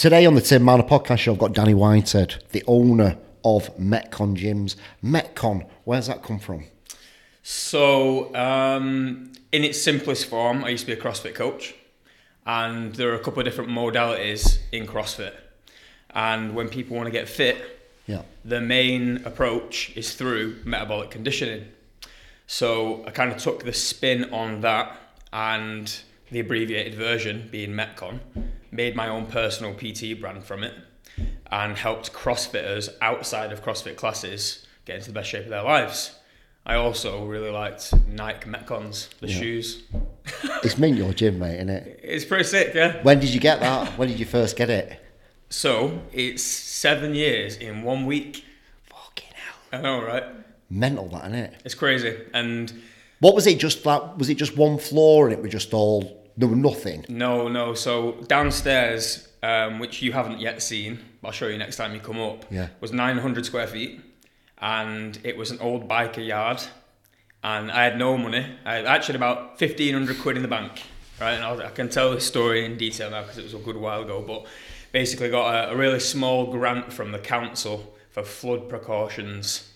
Today on the Tim Marner podcast show, I've got Danny Whitehead, the owner of Metcon Gyms. Metcon, where's that come from? So, in its simplest form, I used to be a CrossFit coach, and there are a couple of different modalities in CrossFit. And when people want to get fit, the main approach is through metabolic conditioning. So I kind of took the spin on that and the abbreviated version being Metcon, made my own personal PT brand from it, and helped CrossFitters outside of CrossFit classes get into the best shape of their lives. I also really liked Nike Metcons, the shoes. It's mint your gym, mate, isn't it? It's pretty sick, yeah. When did you get that? When did you first get it? So, it's 7 years in 1 week. Fucking hell. I know, right? Mental, that, isn't it? It's crazy. And what was it? Just that? Was it just one floor and it was just all? There was nothing. No. So downstairs, which you haven't yet seen, but I'll show you next time you come up. Was 900 square feet, and it was an old biker yard. And I had no money. I actually had about 1,500 quid in the bank, right? And I can tell this story in detail now because it was a good while ago. But basically, got a really small grant from the council for flood precautions.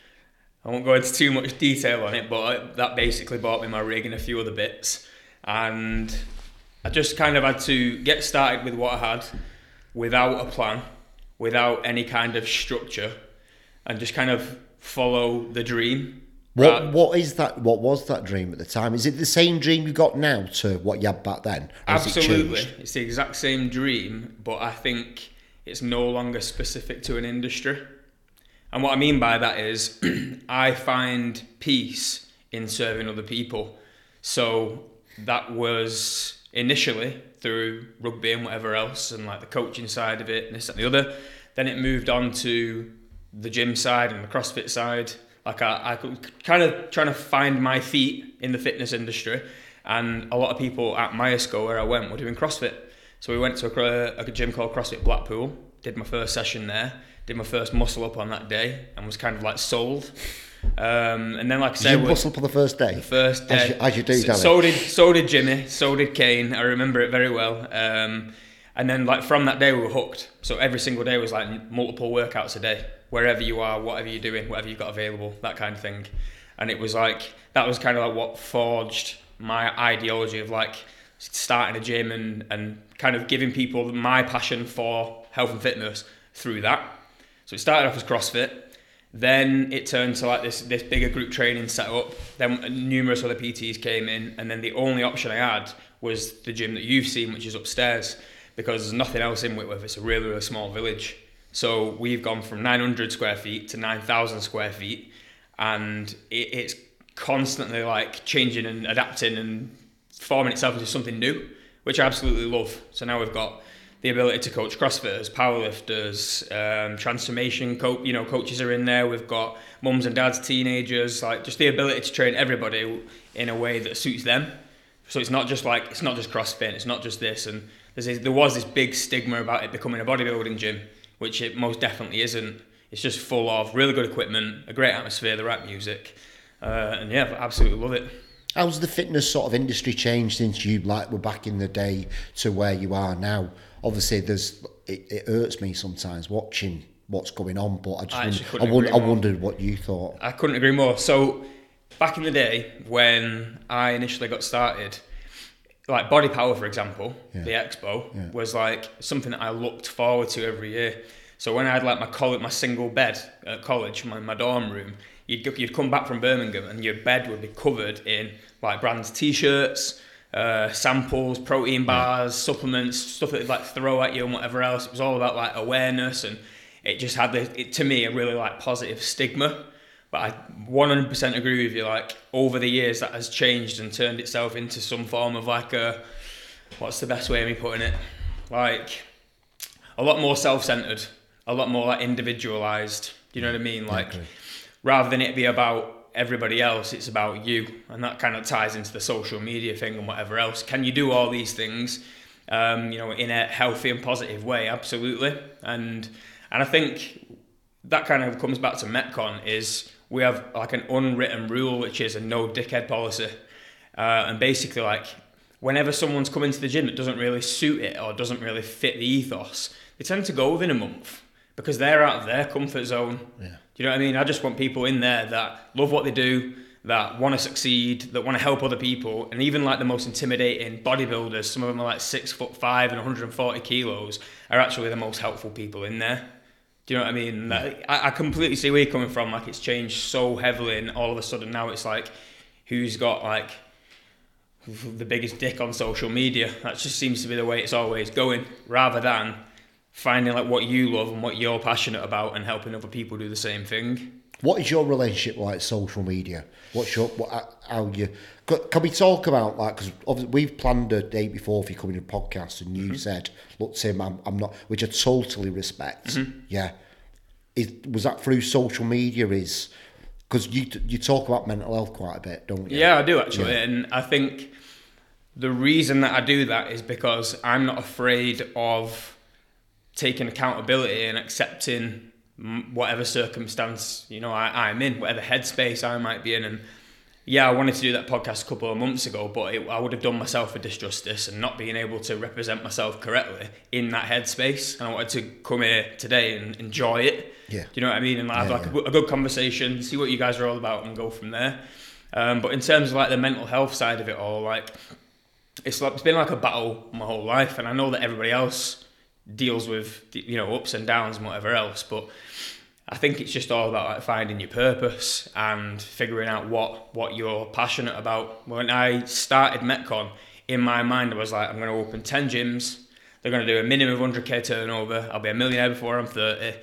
I won't go into too much detail on it, but that basically bought me my rig and a few other bits. And I just kind of had to get started with what I had without a plan, without any kind of structure, and just kind of follow the dream. What is that? What was that dream at the time? Is it the same dream you got now to what you had back then? Absolutely. It's the exact same dream, but I think it's no longer specific to an industry. And what I mean by that is I find peace in serving other people. So that was initially through rugby and whatever else, and like the coaching side of it and this and the other. Then it moved on to the gym side and the CrossFit side. Like I kind of trying to find my feet in the fitness industry, and a lot of people at Myerscough where I went were doing CrossFit. So we went to a gym called CrossFit Blackpool, did my first session there, did my first muscle up on that day, and was kind of like sold. And then, like I said, did you muscle up on the first day? The first day, as you do, Danny. So did Jimmy, so did Kane. I remember it very well. And then, like from that day, we were hooked. So every single day was like multiple workouts a day, wherever you are, whatever you're doing, whatever you've got available, that kind of thing. And it was like that was kind of like what forged my ideology of like starting a gym and kind of giving people my passion for health and fitness through that. So it started off as CrossFit. Then it turned to like this bigger group training setup. Then numerous other PTs came in, and then the only option I had was the gym that you've seen, which is upstairs, because there's nothing else in Whitworth. It's a really, really small village. So we've gone from 900 square feet to 9,000 square feet, and it's constantly like changing and adapting and forming itself into something new, which I absolutely love. So now we've got the ability to coach CrossFitters, powerlifters, transformation coaches are in there. We've got mums and dads, teenagers, like just the ability to train everybody in a way that suits them. So it's not just CrossFit, it's not just this. And there was this big stigma about it becoming a bodybuilding gym, which it most definitely isn't. It's just full of really good equipment, a great atmosphere, the right music, and yeah, I absolutely love it. How's the fitness sort of industry changed since you were back in the day to where you are now? Obviously, it hurts me sometimes watching what's going on, but I wondered what you thought. I couldn't agree more. So back in the day when I initially got started, like Body Power, for example, the expo was like something that I looked forward to every year. So when I had like my single bed at college, my dorm room, you'd come back from Birmingham and your bed would be covered in like brands t-shirts, samples, protein bars, supplements, stuff that they'd like throw at you and whatever else. It was all about like awareness, and it just had to me a really like positive stigma. But I 100% agree with you, like over the years that has changed and turned itself into some form of like what's the best way of me putting it? Like a lot more self-centered, a lot more like individualized. Do you know what I mean? Like rather than it be about everybody else, it's about you, and that kind of ties into the social media thing and whatever else. Can you do all these things, in a healthy and positive way? Absolutely. And I think that kind of comes back to Metcon is we have like an unwritten rule, which is a no dickhead policy. And basically like whenever someone's come into the gym that doesn't really suit it or doesn't really fit the ethos, they tend to go within a month because they're out of their comfort zone. Yeah. Do you know what I mean? I just want people in there that love what they do, that want to succeed, that want to help other people. And even like the most intimidating bodybuilders, some of them are like 6'5" and 140 kilos, are actually the most helpful people in there. Do you know what I mean? I completely see where you're coming from. Like, it's changed so heavily, and all of a sudden now it's like, who's got like the biggest dick on social media? That just seems to be the way it's always going, rather than finding like what you love and what you're passionate about and helping other people do the same thing. What is your relationship like social media? How you? Can we talk about like, because obviously we've planned a date before for you coming to the podcast, and you said, "Look, Tim, I'm not," which I totally respect. Yeah, was that through social media? Because you talk about mental health quite a bit, don't you? Yeah, I do actually, and I think the reason that I do that is because I'm not afraid of taking accountability and accepting whatever circumstance, you know, I'm in, whatever headspace I might be in. And yeah, I wanted to do that podcast a couple of months ago, but I would have done myself a disjustice and not being able to represent myself correctly in that headspace. And I wanted to come here today and enjoy it. Yeah. Do you know what I mean? And have a good conversation, see what you guys are all about, and go from there. But in terms of like the mental health side of it all, like it's been like a battle my whole life, and I know that everybody else deals with, you know, ups and downs and whatever else, but I think it's just all about like finding your purpose and figuring out what you're passionate about. When I started Metcon, in my mind I was like, I'm going to open 10 gyms, they're going to do a minimum of 100k turnover, I'll be a millionaire before I'm 30.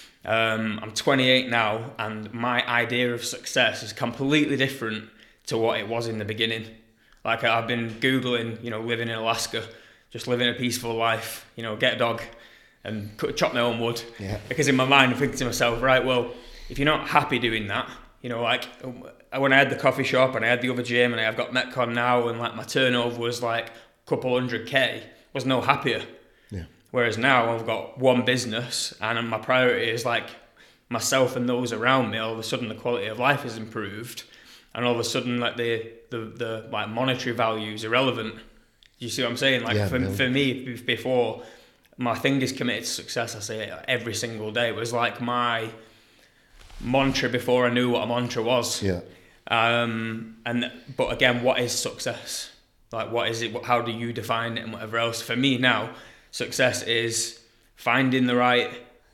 I'm 28 now, and my idea of success is completely different to what it was in the beginning. Like, I've been Googling, you know, living in Alaska, just living a peaceful life, you know, get a dog and chop my own wood. Yeah. Because in my mind, I'm thinking to myself, right, well, if you're not happy doing that, you know, like when I had the coffee shop and I had the other gym and I've got Metcon now, and like my turnover was like a couple 100k, was no happier. Yeah. Whereas now I've got one business and my priority is like myself and those around me. All of a sudden the quality of life has improved, and all of a sudden like the like monetary value is irrelevant. You see what I'm saying? Like, for me, before, my thing is committed to success. I say it every single day. It was like my mantra before I knew what a mantra was. Yeah. But again, what is success? Like, what is it? How do you define it and whatever else? For me now, success is finding the right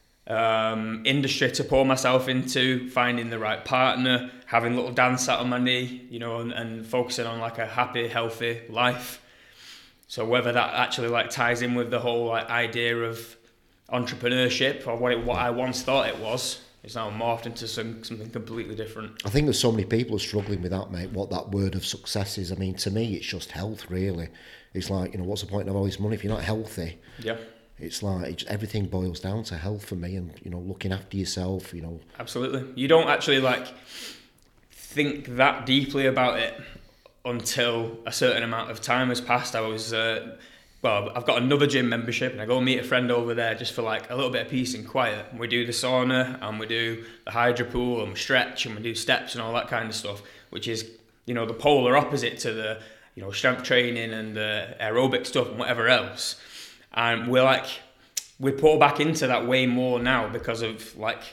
industry to pour myself into, finding the right partner, having a little dance out on my knee, you know, and focusing on like a happy, healthy life. So whether that actually like ties in with the whole like idea of entrepreneurship or what I once thought it was, it's now morphed into something completely different. I think there's so many people are struggling with that, mate, what that word of success is. I mean, to me, it's just health, really. It's like, you know, what's the point of all this money if you're not healthy? Yeah. It's like, everything boils down to health for me, and, you know, looking after yourself, you know. Absolutely. You don't actually like think that deeply about it until a certain amount of time has passed. I was, I've got another gym membership, and I go meet a friend over there just for like a little bit of peace and quiet. And we do the sauna, and we do the hydro pool, and we stretch, and we do steps and all that kind of stuff, which is, you know, the polar opposite to the, you know, strength training and the aerobic stuff and whatever else. And we pour back into that way more now because of like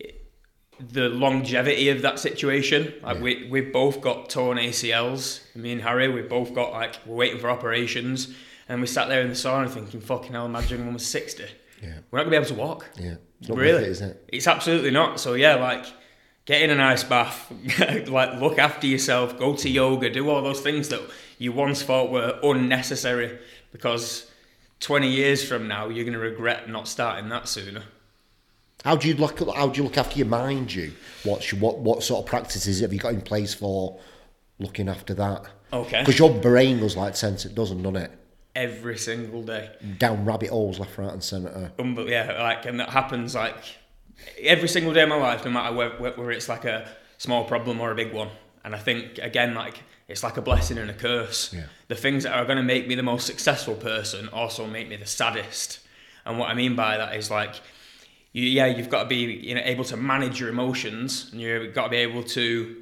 the longevity of that situation. Like, we've both got torn ACLs. Me and Harry, we've both got like, we're waiting for operations, and we sat there in the sauna thinking, fucking hell, imagine when we're 60. Yeah. We're not gonna be able to walk. Yeah. It's not really, worth it, isn't it? It's absolutely not. So yeah, like, get in an ice bath, like look after yourself, go to yoga, do all those things that you once thought were unnecessary, because 20 years from now you're gonna regret not starting that sooner. How do you look after your mind? What sort of practices have you got in place for looking after that? Okay. Because your brain goes like sense it doesn't it? Every single day. Down rabbit holes left, right, and centre. Yeah, like, and that happens like every single day of my life, no matter whether it's like a small problem or a big one. And I think again, like, it's like a blessing and a curse. Yeah. The things that are going to make me the most successful person also make me the saddest. And what I mean by that is like, you've got to be, you know, able to manage your emotions, and you've got to be able to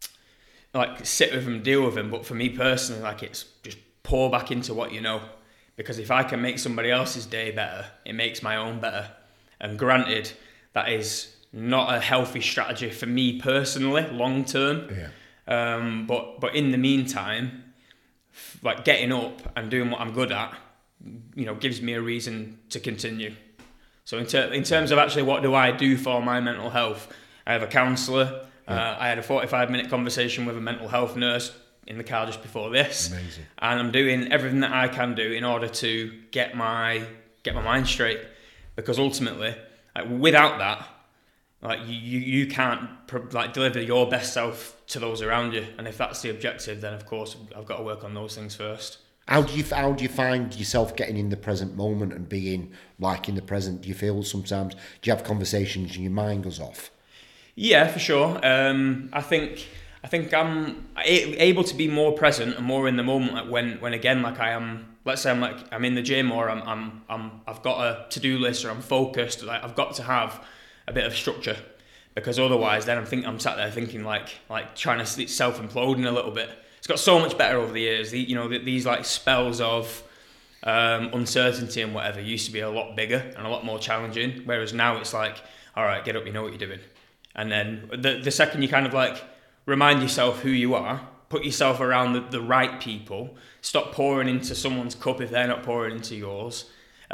like sit with them, deal with them. But for me personally, like, it's just pour back into what you know, because if I can make somebody else's day better, it makes my own better. And granted, that is not a healthy strategy for me personally, long term. Yeah. But in the meantime, like getting up and doing what I'm good at, gives me a reason to continue. So in terms of actually what do I do for my mental health, I have a counsellor. I had a 45-minute conversation with a mental health nurse in the car just before this. Amazing. And I'm doing everything that I can do in order to get my mind straight, because ultimately, like, without that, like you can't deliver your best self to those around you. And if that's the objective, then of course I've got to work on those things first. How do you find yourself getting in the present moment and being like in the present? Do you feel sometimes, do you have conversations and your mind goes off? Yeah, for sure. I think I'm able to be more present and more in the moment. Like when again, like I am. Let's say I'm in the gym, or I've got a to-do list, or I'm focused. Like I've got to have a bit of structure, because otherwise, then I'm sat there thinking like trying to self-imploding a little bit. It's got so much better over the years. These like spells of uncertainty and whatever used to be a lot bigger and a lot more challenging. Whereas now it's like, all right, get up, you know what you're doing. And then the second you kind of like remind yourself who you are, put yourself around the right people, stop pouring into someone's cup if they're not pouring into yours.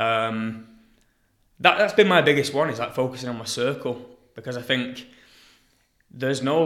That's been my biggest one, is like focusing on my circle, because I think there's a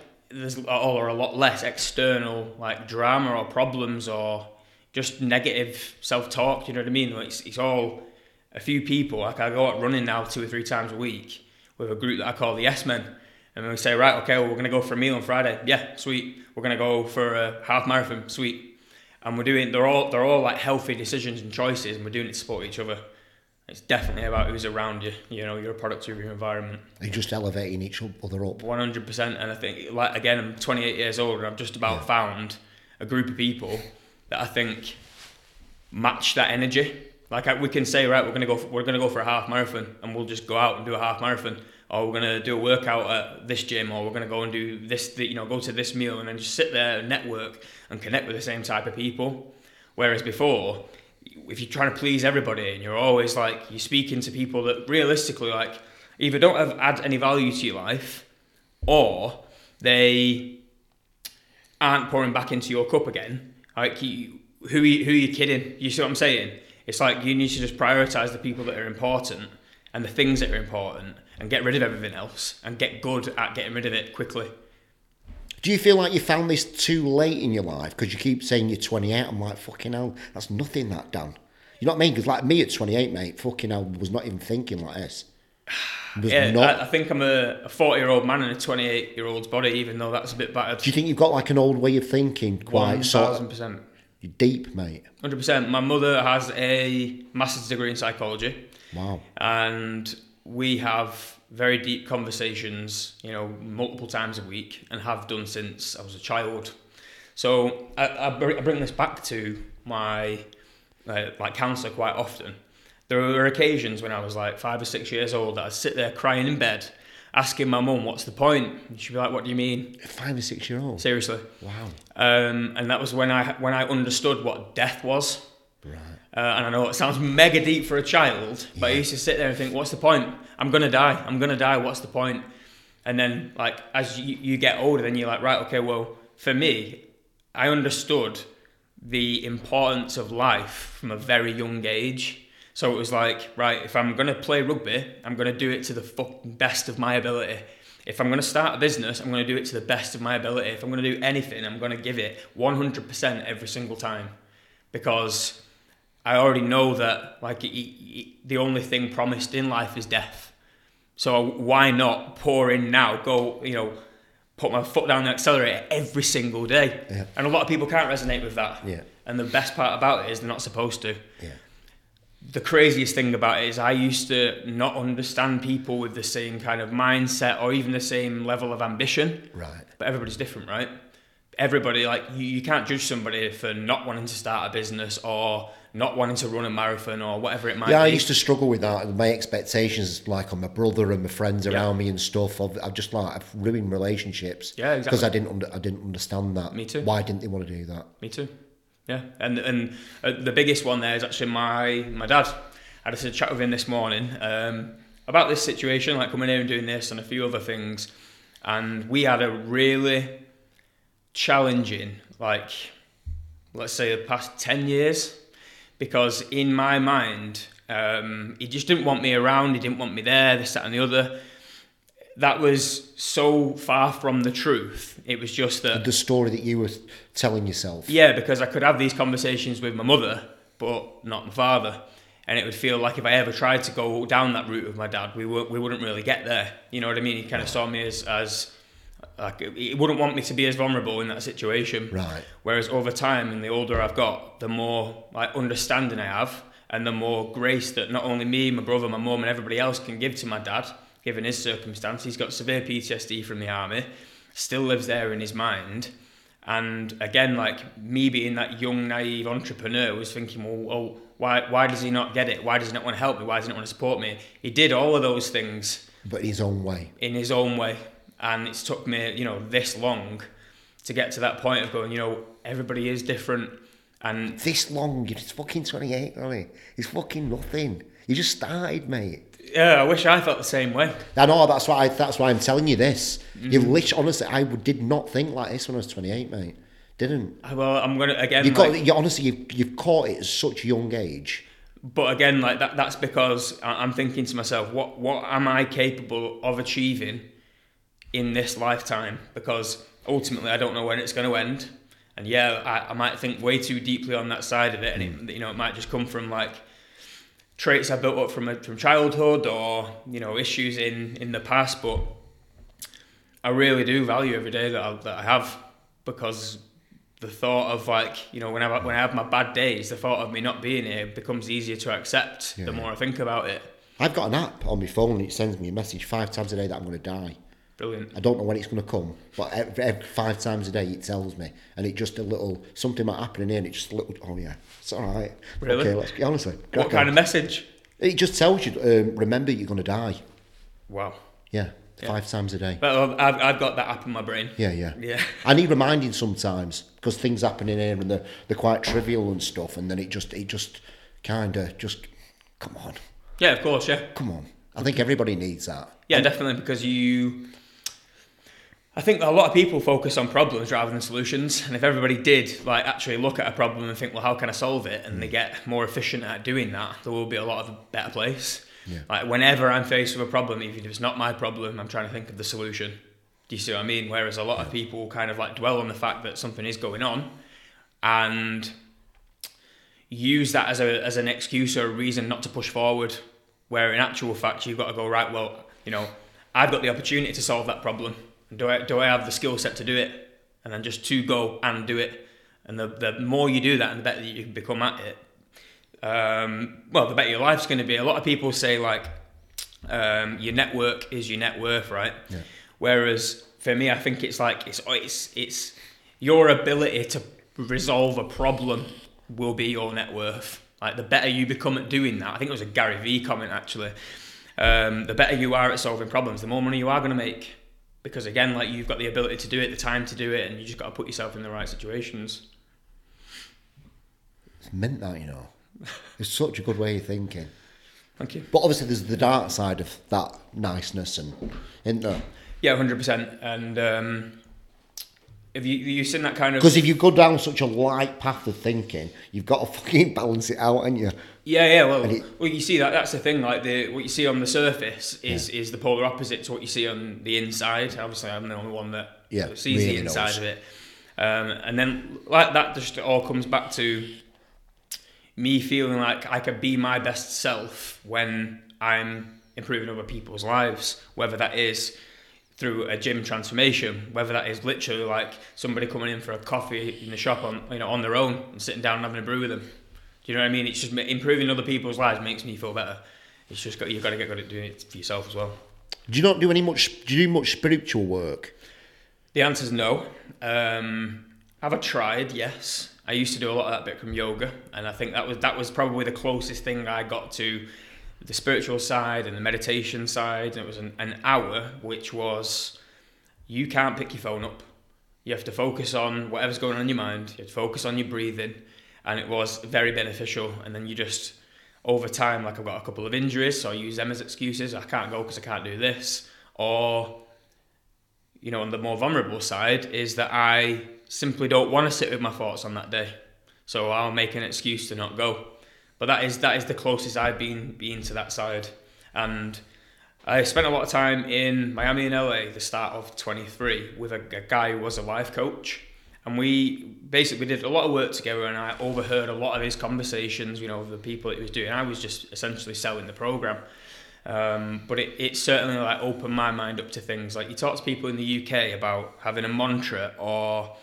lot less external like drama or problems or just negative self-talk. You know what I mean? It's all a few people. Like I go out running now 2 or 3 times a week with a group that I call the Yes Men, and we say, right, okay, well, we're gonna go for a meal on Friday. Yeah, sweet. We're gonna go for a half marathon. Sweet. And they're all like healthy decisions and choices, and we're doing it to support each other. It's definitely about who's around you. You're a product of your environment. You're just elevating each other up. 100%. And I think, like, again, I'm 28 years old, and I've just about found a group of people that I think match that energy. Like we can say, right, we're gonna go for a half marathon, and we'll just go out and do a half marathon, or we're gonna do a workout at this gym, or we're gonna go and do this, go to this meal, and then just sit there and network and connect with the same type of people. Whereas before, if you're trying to please everybody and you're always like, you're speaking to people that realistically like either don't add any value to your life, or they aren't pouring back into your cup again. Like who are you kidding? You see what I'm saying? It's like you need to just prioritize the people that are important and the things that are important, and get rid of everything else and get good at getting rid of it quickly. Do you feel like you found this too late in your life? Because you keep saying you're 28. I'm like, fucking hell, that's nothing, that, Dan. You know what I mean? Because like me at 28, mate, fucking hell, was not even thinking like this. I think I'm a 40-year-old man in a 28-year-old's body, even though that's a bit battered. Do you think you've got like an old way of thinking? 1,000%. You're deep, mate. 100%. My mother has a master's degree in psychology. Wow. And we have very deep conversations, multiple times a week, and have done since I was a child. So I bring this back to my counsellor quite often. There were occasions when I was like 5 or 6 years old that I'd sit there crying in bed, asking my mum, what's the point? And she'd be like, what do you mean? 5 or 6 year old? Seriously. Wow. And that was when I understood what death was. Right. And I know it sounds mega deep for a child, but I used to sit there and think, what's the point? I'm going to die. What's the point? And then, like, as you get older, then you're like, right, okay, well, for me, I understood the importance of life from a very young age. So it was like, right, if I'm going to play rugby, I'm going to do it to the fucking best of my ability. If I'm going to start a business, I'm going to do it to the best of my ability. If I'm going to do anything, I'm going to give it 100% every single time. Because I already know that the only thing promised in life is death. So why not pour in now, put my foot down the accelerator every single day? Yeah. And a lot of people can't resonate with that. Yeah. And the best part about it is they're not supposed to. Yeah. The craziest thing about it is I used to not understand people with the same kind of mindset or even the same level of ambition. Right. But everybody's different, right? Everybody, like, you can't judge somebody for not wanting to start a business or not wanting to run a marathon or whatever it might be. Yeah, I used to struggle with that. My expectations, like on my brother and my friends around me and stuff, I've ruined relationships. Yeah, exactly. Because I didn't understand that. Me too. Why didn't they want to do that? Me too. Yeah, and the biggest one there is actually my dad. I had a chat with him this morning about this situation, like coming here and doing this and a few other things, and we had a really challenging, like, let's say the past 10 years, because in my mind, he just didn't want me around, he didn't want me there, this, that and the other. That was so far from the truth. It was just that... The story that you were telling yourself. Yeah, because I could have these conversations with my mother, but not my father. And it would feel like if I ever tried to go down that route with my dad, we wouldn't really get there. You know what I mean? He kind of saw me as like, he wouldn't want me to be as vulnerable in that situation. Right. Whereas over time, and the older I've got, the more like understanding I have, and the more grace that not only me, my brother, my mum, and everybody else can give to my dad, given his circumstance. He's got severe PTSD from the army, still lives there in his mind. And again, like me being that young, naive entrepreneur was thinking, well, why does he not get it? Why does he not want to help me? Why does he not want to support me? He did all of those things. But in his own way. In his own way. And it's took me, this long to get to that point of going, everybody is different. And this long, it's fucking 28, really. It's fucking nothing. You just started, mate. Yeah, I wish I felt the same way. I know, that's why I'm telling you this. You literally, honestly, I did not think like this when I was 28, mate. Didn't. Well, I'm gonna again. You've caught it at such a young age. But again, like that's because I'm thinking to myself, what am I capable of achieving in this lifetime? Because ultimately, I don't know when it's going to end. And yeah, I might think way too deeply on that side of it, and it might just come from like traits I built up from childhood or issues in the past. But I really do value every day that I have, because the thought of like when I have my bad days, the thought of me not being here becomes easier to accept the more I think about it. I've got an app on my phone and it sends me a message 5 times a day that I'm going to die. Brilliant. I don't know when it's going to come, but every 5 times a day it tells me, and it just a little something might happen in here, and it just a little. Oh yeah, it's all right. Really? Okay, let's get honestly. What kind of message? It just tells you, remember you're going to die. Wow. Yeah. 5 times a day. But I've got that app in my brain. Yeah. I need reminding sometimes because things happen in here and they're quite trivial and stuff, and then it just kind of just come on. Yeah, of course. Yeah. Come on. I think everybody needs that. Yeah, definitely, because I think a lot of people focus on problems rather than solutions, and if everybody did like actually look at a problem and think, well, how can I solve it, and they get more efficient at doing that, there will be a lot of a better place. Yeah. Like whenever I'm faced with a problem, even if it's not my problem, I'm trying to think of the solution. Do you see what I mean? Whereas a lot of people kind of like dwell on the fact that something is going on and use that as an excuse or a reason not to push forward. Where in actual fact, you've got to go, right, well, I've got the opportunity to solve that problem. Do I have the skill set to do it? And then just to go and do it. And the more you do that, and the better you can become at it. The better your life's going to be. A lot of people say like your network is your net worth, right? Yeah. Whereas for me, I think it's like it's your ability to resolve a problem will be your net worth. Like the better you become at doing that, I think it was a Gary Vee comment actually. The better you are at solving problems, the more money you are going to make. Because again, like you've got the ability to do it, the time to do it, and you just got to put yourself in the right situations. It's meant that, It's such a good way of thinking. Thank you. But obviously there's the dark side of that niceness, isn't there? Yeah, 100%. And have you seen that kind of... Because if you go down such a light path of thinking, you've got to fucking balance it out, haven't you? Yeah. Well, you see that's the thing. Like what you see on the surface is the polar opposite to what you see on the inside. Obviously, I'm the only one that sees really the inside of it. And then like that just all comes back to me feeling like I could be my best self when I'm improving other people's lives, whether that is through a gym transformation, whether that is literally like somebody coming in for a coffee in the shop on their own and sitting down and having a brew with them. Do you know what I mean? It's just improving other people's lives makes me feel better. It's just you've got to get good at doing it for yourself as well. Do you do much spiritual work? The answer is no. Have I tried? Yes. I used to do a lot of that Bikram yoga, and I think that was probably the closest thing I got to the spiritual side and the meditation side. And it was an hour, which was you can't pick your phone up. You have to focus on whatever's going on in your mind. You have to focus on your breathing, and it was very beneficial. And then you just, over time, like I've got a couple of injuries, so I use them as excuses. I can't go because I can't do this. Or, you know, on the more vulnerable side is that I simply don't want to sit with my thoughts on that day. So I'll make an excuse to not go. But that is the closest I've been to that side. And I spent a lot of time in Miami and LA, the start of 23, with a guy who was a life coach. And we basically did a lot of work together, and I overheard a lot of his conversations, you know, of the people that he was doing. I was just essentially selling the program. But it certainly like opened my mind up to things. Like, you talk to people in the UK about having a mantra or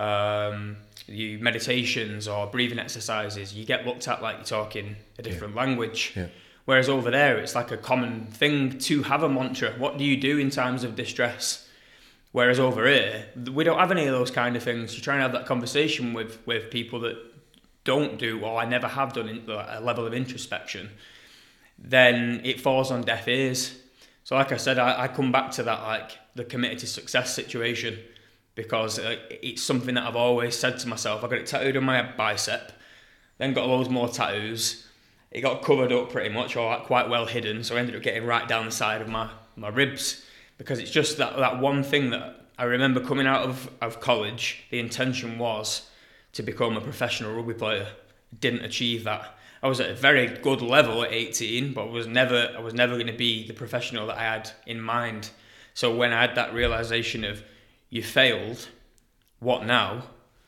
you meditations or breathing exercises, you get looked at like you're talking a different language. Yeah. Whereas over there, it's like a common thing to have a mantra. What do you do in times of distress? Whereas over here, we don't have any of those kind of things. You try and have that conversation with people that don't do, or I never have done, a level of introspection, then it falls on deaf ears. So like I said, I come back to that, like the committed to success situation, because it's something that I've always said to myself. I got it tattooed on my bicep, then got loads more tattoos. It got covered up pretty much, or quite well hidden, so I ended up getting right down the side of my ribs, because it's just that one thing that I remember coming out of college. The intention was to become a professional rugby player. Didn't achieve that. I was at a very good level at 18, but I was never going to be the professional that I had in mind. So when I had that realization of, you failed, what now?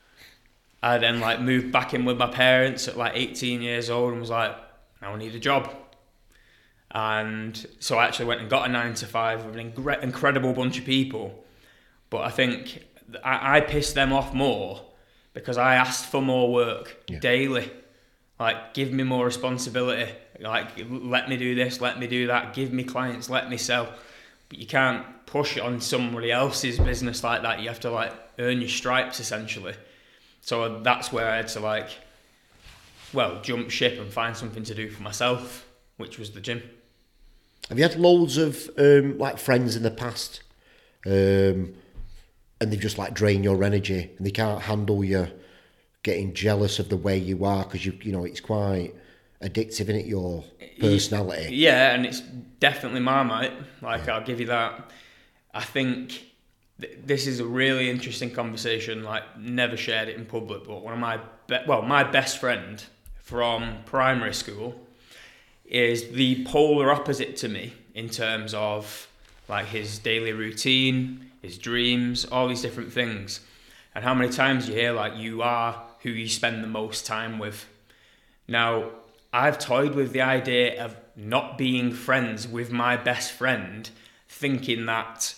I then like moved back in with my parents at like 18 years old and was like, now I need a job. And so I actually went and got a 9-to-5 with an incredible bunch of people. But I think I pissed them off more because I asked for more work daily. Like, give me more responsibility. Like, let me do this, let me do that. Give me clients, let me sell. But you can't push it on somebody else's business like that. You have to like earn your stripes essentially. So that's where I had to like, well, jump ship and find something to do for myself, which was the gym. Have you had loads of like friends in the past, and they've just like drained your energy and they can't handle you getting jealous of the way you are, because you know it's quite addictive, isn't it, your personality? Yeah, and it's definitely Marmite. Like, I'll give you that. I think this is a really interesting conversation. Like, never shared it in public, but one of my best friend from primary school is the polar opposite to me in terms of like his daily routine, his dreams, all these different things. And how many times you hear like, you are who you spend the most time with. Now, I've toyed with the idea of not being friends with my best friend, thinking that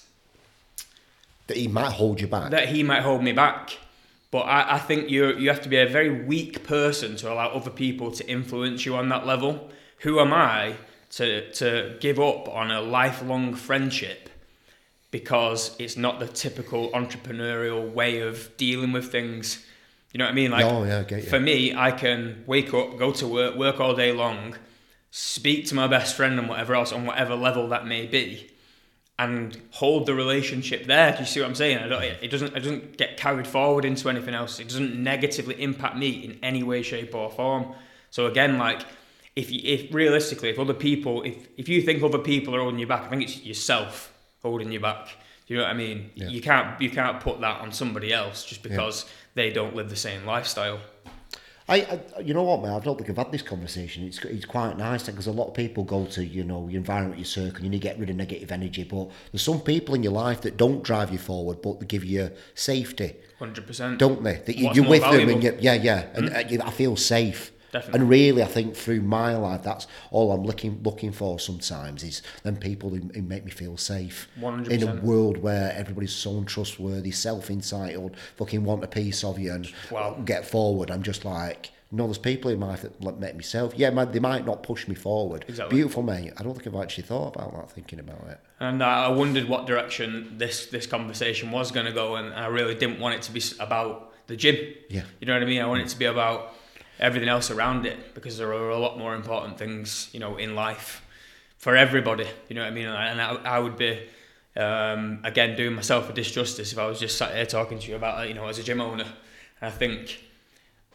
he might hold you back. That he might hold me back. But I think you have to be a very weak person to allow other people to influence you on that level. Who am I to give up on a lifelong friendship because it's not the typical entrepreneurial way of dealing with things? You know what I mean? Like, I get you. For me, I can wake up, go to work all day long, speak to my best friend and whatever else on whatever level that may be, and hold the relationship there. Do you see what I'm saying? It doesn't get carried forward into anything else. It doesn't negatively impact me in any way, shape, or form. So again, like, if other people, if you think other people are holding you back, I think it's yourself holding you back. Do you know what I mean? Yeah. You can't put that on somebody else just because they don't live the same lifestyle. I you know what, man, I don't think I've had this conversation. It's quite nice because a lot of people go to, you know, your environment, your circle, and you get rid of negative energy. But there's some people in your life that don't drive you forward, but they give you safety. 100%. Don't they? That you're with valuable? Them, and and I feel safe. Definitely. And really, I think through my life, that's all I'm looking for sometimes, is them people who make me feel safe. 100%. In a world where everybody's so untrustworthy, self-entitled, fucking want a piece of you and get forward. I'm just like, no, there's people in my life that make me safe. Yeah, they might not push me forward. Exactly. Beautiful, mate. I don't think I've actually thought about that, thinking about it. And I wondered what direction this conversation was going to go, and I really didn't want it to be about the gym. Yeah. You know what I mean? I want it to be about everything else around it, because there are a lot more important things, you know, in life for everybody. You know what I mean? And I would be, again, doing myself a disjustice if I was just sat here talking to you about, you know, as a gym owner. And I think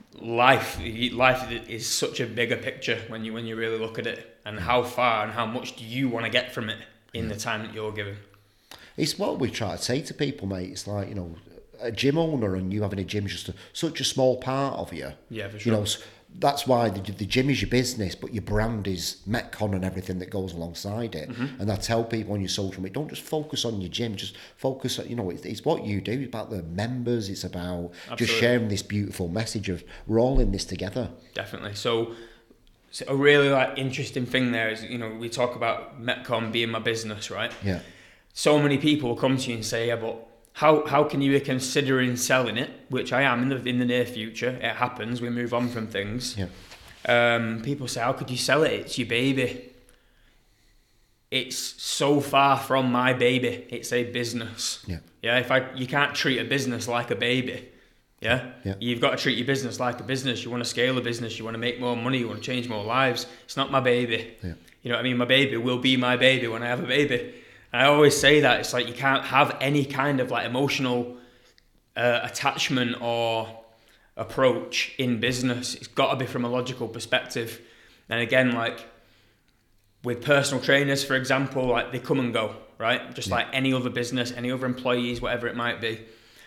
life is such a bigger picture when you really look at it, and how far and how much do you want to get from it in the time that you're given. It's what we try to say to people, mate. It's like, a gym owner and you having a gym is just such a small part of you. Yeah, for sure. That's why the gym is your business, but your brand is Metcon and everything that goes alongside it. Mm-hmm. And I tell people on your social media, don't just focus on your gym, just focus on, it's what you do. It's about the members. It's about just sharing this beautiful message of we're all in this together. Definitely. So a really interesting thing there is, we talk about Metcon being my business, right? Yeah. So many people will come to you and say, yeah, but how can you be considering selling it? Which I am in the near future. It happens. We move on from things. Yeah. People say, how could you sell it? It's your baby. It's so far from my baby. It's a business. Yeah. Yeah. You can't treat a business like a baby. Yeah? Yeah. You've got to treat your business like a business. You want to scale a business. You want to make more money. You want to change more lives. It's not my baby. Yeah. You know what I mean? My baby will be my baby when I have a baby. And I always say that it's like you can't have any kind of emotional attachment or approach in business. It's got to be from a logical perspective. And again, with personal trainers, for example, they come and go, right? Just like any other business, any other employees, whatever it might be.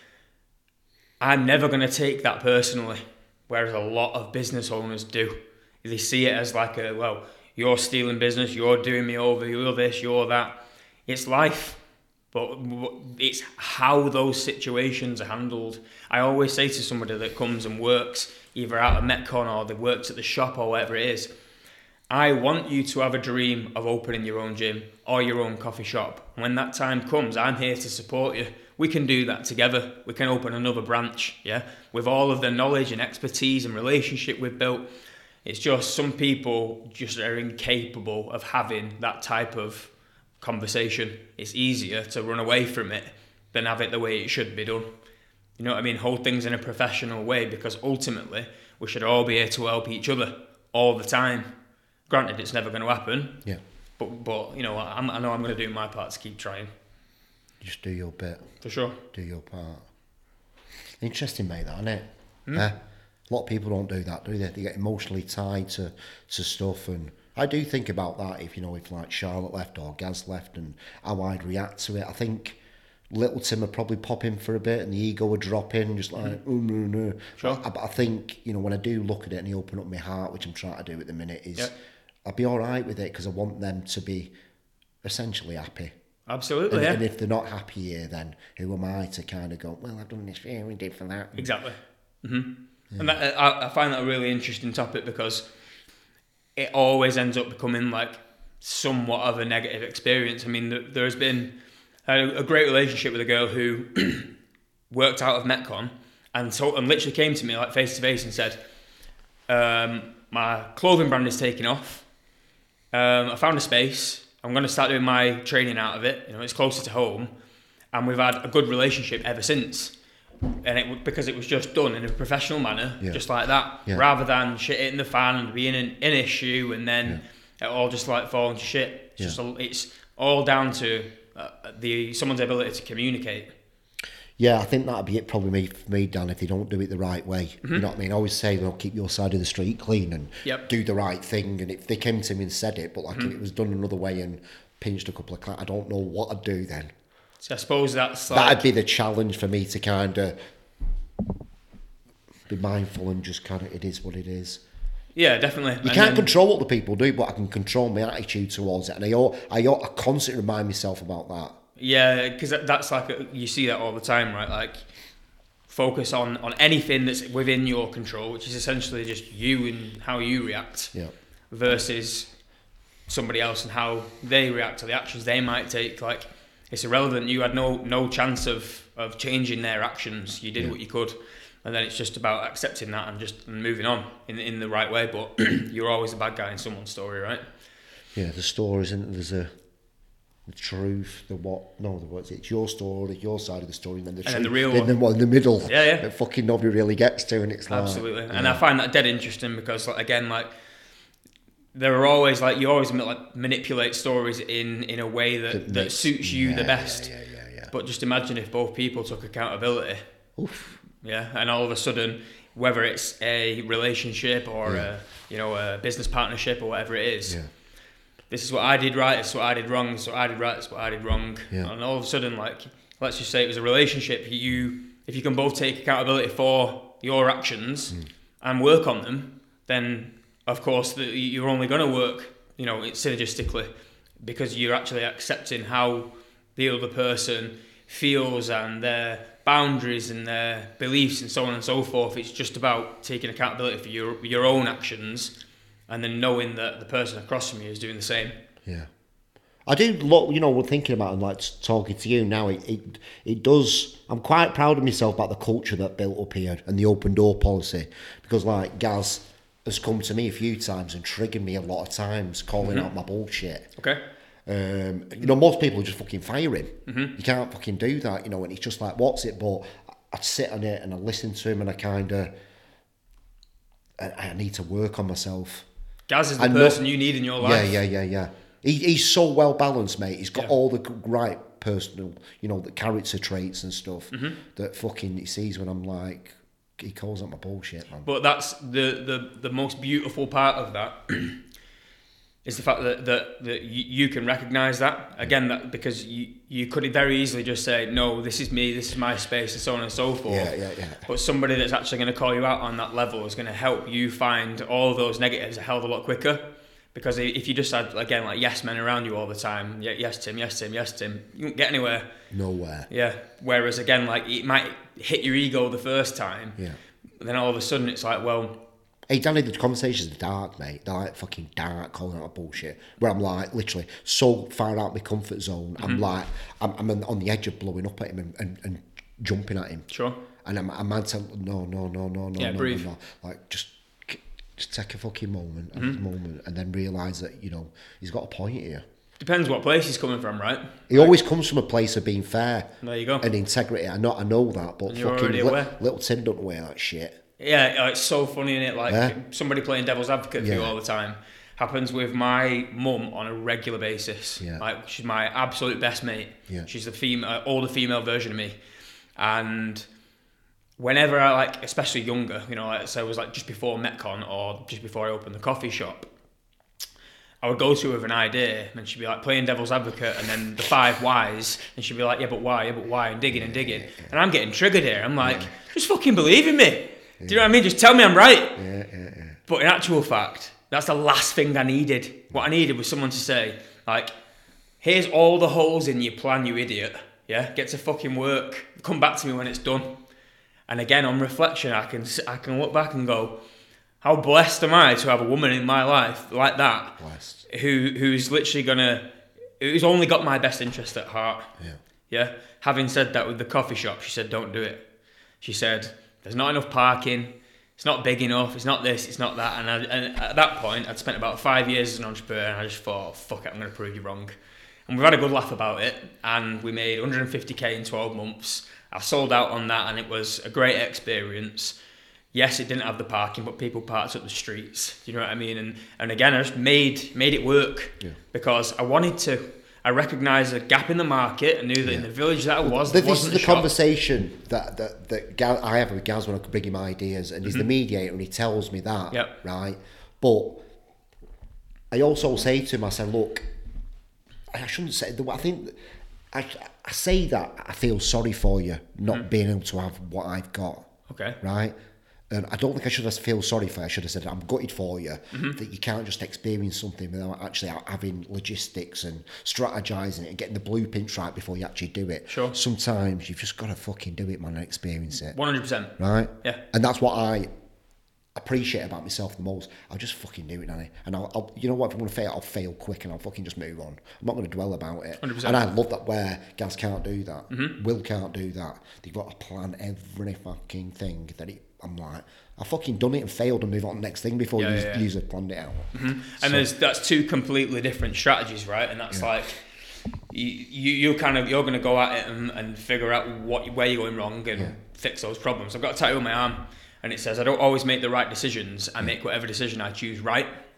I'm never going to take that personally, whereas a lot of business owners do. They see it as you're stealing business, you're doing me over, you're this, you're that. It's life, but it's how those situations are handled. I always say to somebody that comes and works either out of Metcon or they works at the shop or whatever it is, I want you to have a dream of opening your own gym or your own coffee shop. When that time comes, I'm here to support you. We can do that together. We can open another branch, yeah, with all of the knowledge and expertise and relationship we've built. It's just some people just are incapable of having that type of conversation. It's easier to run away from it than have it the way it should be done. You know what I mean? Hold things in a professional way, because ultimately we should all be here to help each other all the time. Granted, it's never going to happen. Yeah. But I know I'm going to do my part to keep trying. Just do your bit. For sure. Do your part. Interesting, mate, that, isn't it? A lot of people don't do that, do they? They get emotionally tied to stuff, and I do think about that if Charlotte left or Gaz left and how I'd react to it. I think little Tim would probably pop in for a bit and the ego would drop in, just oh no. Sure. But I think, when I do look at it and I open up my heart, which I'm trying to do at the minute, is I'd be all right with it because I want them to be essentially happy. Absolutely, and if they're not happy here, then who am I to kind of go, well, I've done this for you, we did for that. Exactly. Mm-hmm. Yeah. And I find that a really interesting topic because it always ends up becoming somewhat of a negative experience. I mean, there's been a great relationship with a girl who worked out of Metcon and literally came to me face to face and said, my clothing brand is taking off. I found a space. I'm going to start doing my training out of it. It's closer to home, and we've had a good relationship ever since. And because it was just done in a professional manner, just like that, rather than shit hitting the fan and being an issue, and then it all just falling to shit. It's all down to someone's ability to communicate. Yeah, I think that'd be it probably for me, Dan, if they don't do it the right way. Mm-hmm. You know what I mean? I always say, keep your side of the street clean and do the right thing. And if they came to me and said it, but if it was done another way and pinched a couple of claps, I don't know what I'd do then. So I suppose that'd be the challenge for me to kind of be mindful and just kind of, it is what it is. Yeah, definitely. You can't control what the people do, but I can control my attitude towards it. And I constantly remind myself about that. Yeah, because that's you see that all the time, right? Focus on anything that's within your control, which is essentially just you and how you react, versus somebody else and how they react to the actions they might take. It's irrelevant. You had no chance of changing their actions. You did what you could, and then it's just about accepting that and moving on in the right way. But you're always the bad guy in someone's story, right? Yeah, the story isn't. There's the truth, it's your story, your side of the story, and then the truth, then the real one. In the middle, that fucking nobody really gets to, and it's absolutely. And I find that dead interesting because, there are always you always manipulate stories in a way that suits you the best. Yeah. But just imagine if both people took accountability. Oof. Yeah, and all of a sudden whether it's a relationship or a business partnership or whatever it is. Yeah. This is what I did right, this is what I did wrong, this is what I did right, this is what I did wrong. Yeah. And all of a sudden, like, let's just say it was a relationship, if you can both take accountability for your actions and work on them, then of course you're only going to work, synergistically, because you're actually accepting how the other person feels and their boundaries and their beliefs and so on and so forth. It's just about taking accountability for your own actions, and then knowing that the person across from you is doing the same. Yeah. I do look, we're thinking about and like talking to you now, it does, I'm quite proud of myself about the culture that built up here and the open door policy, because like Gaz has come to me a few times and triggered me a lot of times, calling out my bullshit. Okay. Most people just fucking fire him. You can't fucking do that, and it's just like, what's it? But I'd sit on it and I listen to him and I need to work on myself. Gaz is the person you need in your life. Yeah. He's so well balanced, mate. He's got all the right personal, the character traits and stuff that fucking he sees when I'm like, he calls out my bullshit, man. But that's the most beautiful part of that is the fact that you can recognise that. Again, that because you could very easily just say, no, this is me, this is my space, and so on and so forth. Yeah. But somebody that's actually going to call you out on that level is going to help you find all of those negatives a hell of a lot quicker. Because if you just had, again, like yes men around you all the time, yes Tim, you won't get anywhere. Nowhere. Yeah. Whereas again, like it might hit your ego the first time. Yeah. But then all of a sudden it's like, well. Hey Danny, the conversations are dark, mate. They're like fucking dark, calling out bullshit. Where I'm like literally so far out of my comfort zone. I'm like, I'm on the edge of blowing up at him and jumping at him. Sure. And I'm mad to no. Yeah, breathe. No. Like just take a fucking moment, and then realise that he's got a point here. Depends what place he's coming from, right? He always comes from a place of being fair. There you go. And integrity. I know that, but fucking little Tim don't wear that shit. Yeah, it's so funny, innit? Like somebody playing devil's advocate for you all the time. Happens with my mum on a regular basis. Yeah. Like she's my absolute best mate. Yeah. She's the older female version of me, and whenever I especially younger, so it was like just before Metcon or just before I opened the coffee shop, I would go to her with an idea and she'd be like playing devil's advocate and then the 5 whys, and she'd be like, yeah, but why, and digging. And I'm getting triggered here. I'm like, just fucking believe in me. Do you know what I mean? Just tell me I'm right. Yeah. But in actual fact, that's the last thing I needed. What I needed was someone to say, like, here's all the holes in your plan, you idiot. Yeah, get to fucking work. Come back to me when it's done. And again, on reflection, I can look back and go, how blessed am I to have a woman in my life like that, blessed, who's literally who's only got my best interest at heart. Yeah. Having said that, with the coffee shop, she said, don't do it. She said, there's not enough parking. It's not big enough. It's not this. It's not that. And at that point, I'd spent about 5 years as an entrepreneur, and I just thought, fuck it, I'm going to prove you wrong. And we've had a good laugh about it, and we made 150k in 12 months. I sold out on that, and it was a great experience. Yes, it didn't have the parking, but people parked up the streets. Do you know what I mean? And again, I just made it work because I wanted to. I recognised a gap in the market. I knew that in the village that I was, there this wasn't is the a shop. Conversation that I have with Gaz when I could bring him ideas, and he's the mediator, and he tells me that, right? But I also say to him, I say, look, I shouldn't say. I think I say that I feel sorry for you not being able to have what I've got. Okay. Right? And I don't think I should have feel sorry for you. I should have said, I'm gutted for you that you can't just experience something without actually having logistics and strategizing it and getting the blueprints right before you actually do it. Sure. Sometimes you've just got to fucking do it, man, and experience it. 100%. Right? Yeah. And that's what I appreciate about myself the most. I'll just fucking do it, Danny. And I'll you know what, if I'm going to fail, I'll fail quick and I'll fucking just move on. I'm not going to dwell about it. 100%. And I love that where Gaz can't do that. Will can't do that. They've got to plan every fucking thing that I'm like, I fucking done it and failed and move on to the next thing before you have planned it out. And that's two completely different strategies, right? And that's like you're going to go at it and figure out where you're going wrong and fix those problems. I've got a tattoo on my arm and it says, I don't always make the right decisions. I make whatever decision I choose right.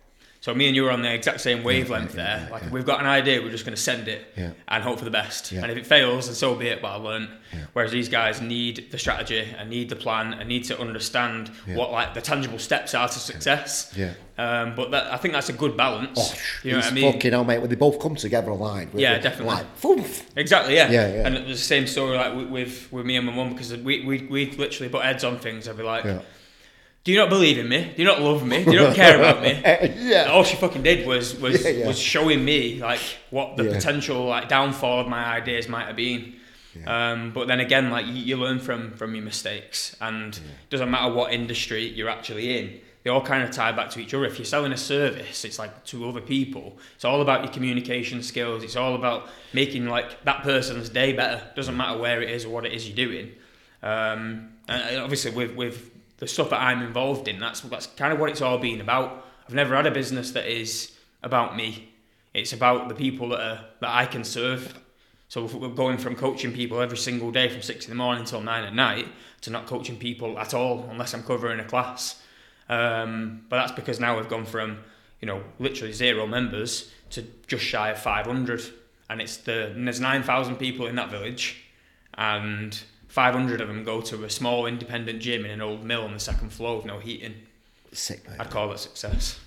So me and you are on the exact same wavelength there. If we've got an idea, we're just going to send it and hope for the best. And if it fails, then so be it, but I learned. Whereas these guys need the strategy and need the plan and need to understand what like the tangible steps are to success. But I think that's a good balance. You know what I mean? Fucking hell, mate. When they both come together aligned. Definitely. Like, poof. Exactly, yeah. And it was the same story like with me and my mum, because we literally butt heads on things. I'd be like, do you not believe in me? Do you not love me? Do you not care about me? All she fucking did was showing me like what the potential like downfall of my ideas might have been. But then again, like you learn from your mistakes, and it doesn't matter what industry you're actually in. They all kind of tie back to each other. If you're selling a service, it's like to other people. It's all about your communication skills. It's all about making like that person's day better. Doesn't matter where it is or what it is you're doing. And obviously with the stuff that I'm involved in, that's kind of what it's all been about. I've never had a business that is about me. It's about the people that I can serve. So we're going from coaching people every single day from 6 a.m. till 9 p.m. to not coaching people at all unless I'm covering a class. But that's because now we've gone from, literally 0 members to just shy of 500, and there's 9,000 people in that village, and 500 of them go to a small independent gym in an old mill on the second floor with no heating. Sick, mate. I'd call that success.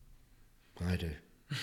I do.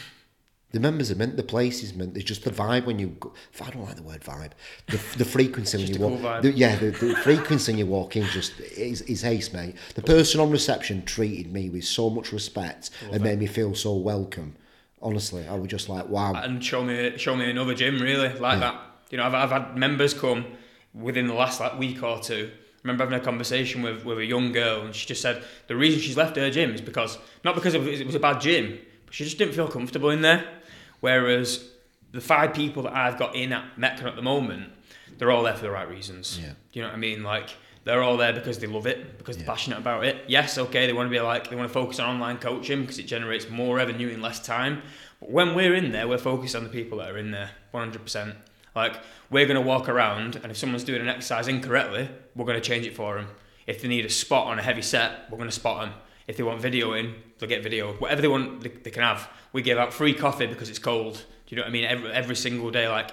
The members are meant, the place is meant. It's just the vibe when you go. I don't like the word vibe. The frequency when you walk. Cool the frequency when you walk in just is ace, mate. The person on reception treated me with so much respect and made me feel so welcome. Honestly, I was just like, wow. And show me another gym, really, like that. I've had members come within the last week or two. I remember having a conversation with a young girl, and she just said the reason she's left her gym is not because it was a bad gym, but she just didn't feel comfortable in there. Whereas the 5 people that I've got in at Metcon at the moment, they're all there for the right reasons. Do you know what I mean? Like, they're all there because they love it, because they're passionate about it. Yes, okay, they want to focus on online coaching because it generates more revenue in less time. But when we're in there, we're focused on the people that are in there, 100%. Like, we're going to walk around, and if someone's doing an exercise incorrectly, we're going to change it for them. If they need a spot on a heavy set, we're going to spot them. If they want video in, they'll get video. Whatever they want, they can have. We give out free coffee because it's cold. Do you know what I mean? Every single day. Like,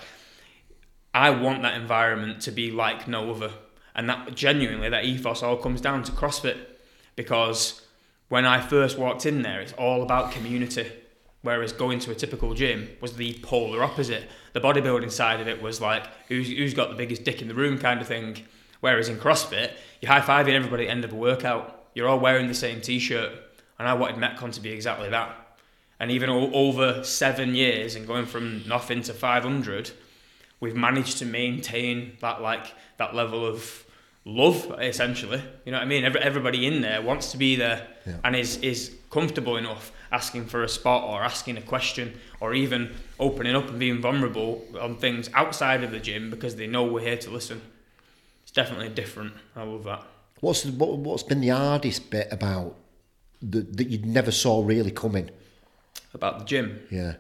I want that environment to be like no other. And that genuinely, that ethos all comes down to CrossFit. Because when I first walked in there, it's all about community. Whereas going to a typical gym was the polar opposite. The bodybuilding side of it was like, who's got the biggest dick in the room kind of thing. Whereas in CrossFit, you're high-fiving everybody at the end of a workout. You're all wearing the same t-shirt. And I wanted Metcon to be exactly that. And even over 7 years and going from nothing to 500, we've managed to maintain that level of love, essentially. You know what I mean? Everybody in there wants to be there and is comfortable enough asking for a spot or asking a question or even opening up and being vulnerable on things outside of the gym because they know we're here to listen. It's definitely different. I love that. What's been the hardest bit about that you never saw really coming? About the gym? Yeah.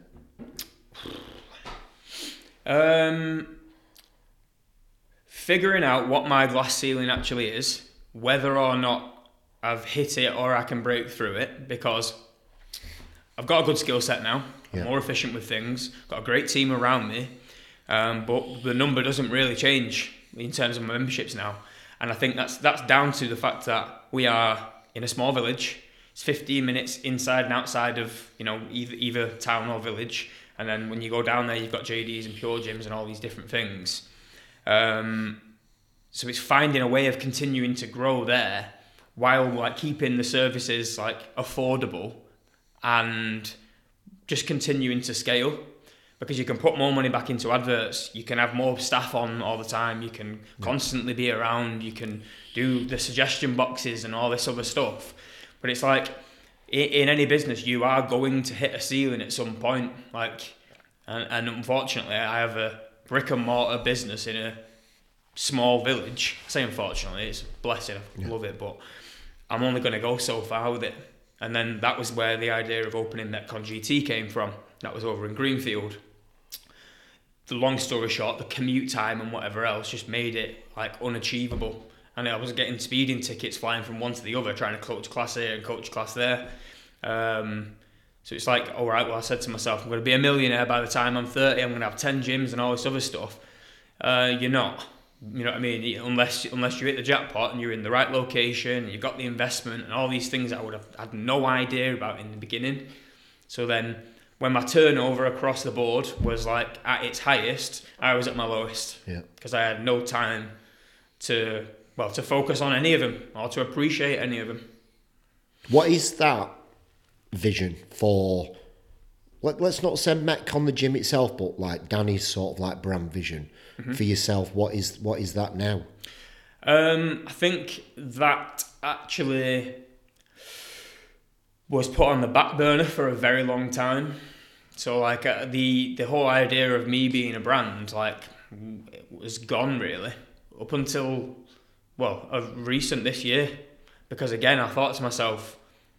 Figuring out what my glass ceiling actually is, whether or not I've hit it or I can break through it, because I've got a good skill set now. I'm more efficient with things, got a great team around me, but the number doesn't really change in terms of my memberships now. And I think that's down to the fact that we are in a small village. It's 15 minutes inside and outside of, either town or village. And then when you go down there, you've got JDs and Pure Gyms and all these different things. So it's finding a way of continuing to grow there while keeping the services affordable and just continuing to scale. Because you can put more money back into adverts, you can have more staff on all the time, you can constantly be around, you can do the suggestion boxes and all this other stuff. But it's like, in any business, you are going to hit a ceiling at some point. And unfortunately, I have a brick and mortar business in a small village. I say unfortunately, it's a blessing, I love it, but I'm only going to go so far with it. And then that was where the idea of opening Metcon GT came from. That was over in Greenfield. The long story short, the commute time and whatever else just made it unachievable. And I was getting speeding tickets flying from one to the other, trying to coach class here and coach class there. So it's like, all right, well, I said to myself, I'm going to be a millionaire by the time I'm 30. I'm going to have 10 gyms and all this other stuff. You're not. You know what I mean? Unless you hit the jackpot and you're in the right location, you've got the investment and all these things that I would have had no idea about in the beginning. So then when my turnover across the board was like at its highest, I was at my lowest. Yeah. Because I had no time to focus on any of them or to appreciate any of them. What is that vision for, let's not say Metcon the gym itself, but like Danny's sort of like brand vision for yourself? What is that now? I think that actually was put on the back burner for a very long time. So like the whole idea of me being a brand like was gone really up until recent this year, because again I thought to myself,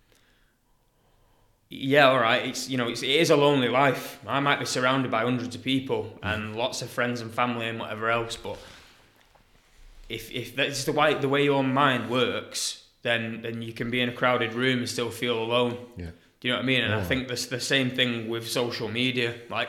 yeah, all right, it is a lonely life. I might be surrounded by hundreds of people and lots of friends and family and whatever else, but if that's the way your mind works, then you can be in a crowded room and still feel alone. Yeah. Do you know what I mean? And I think that's the same thing with social media. Like,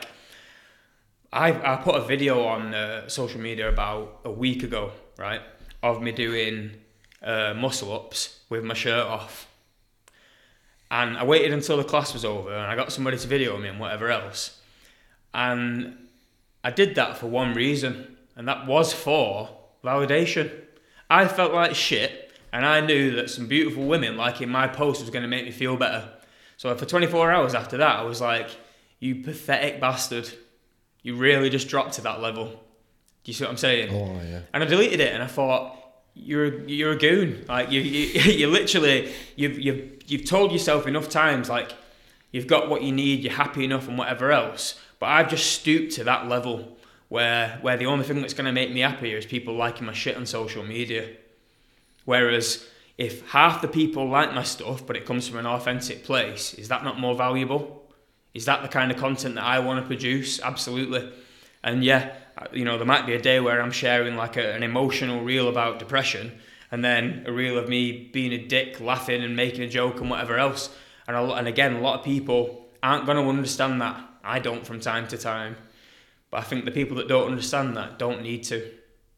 I put a video on social media about a week ago, right, of me doing muscle ups with my shirt off. And I waited until the class was over and I got somebody to video me and whatever else. And I did that for one reason, and that was for validation. I felt like shit, and I knew that some beautiful women liking my post was going to make me feel better. So for 24 hours after that, I was like, you pathetic bastard. You really just dropped to that level. Do you see what I'm saying? Oh, yeah. And I deleted it and I thought, you're a goon. Like you literally you've told yourself enough times like you've got what you need, you're happy enough and whatever else. But I've just stooped to that level where the only thing that's going to make me happier is people liking my shit on social media. Whereas if half the people like my stuff but it comes from an authentic place, is that not more valuable? Is that the kind of content that I want to produce? Absolutely. And yeah, there might be a day where I'm sharing like an emotional reel about depression, and then a reel of me being a dick, laughing and making a joke and whatever else. And again, a lot of people aren't going to understand that. I don't from time to time. But I think the people that don't understand that don't need to.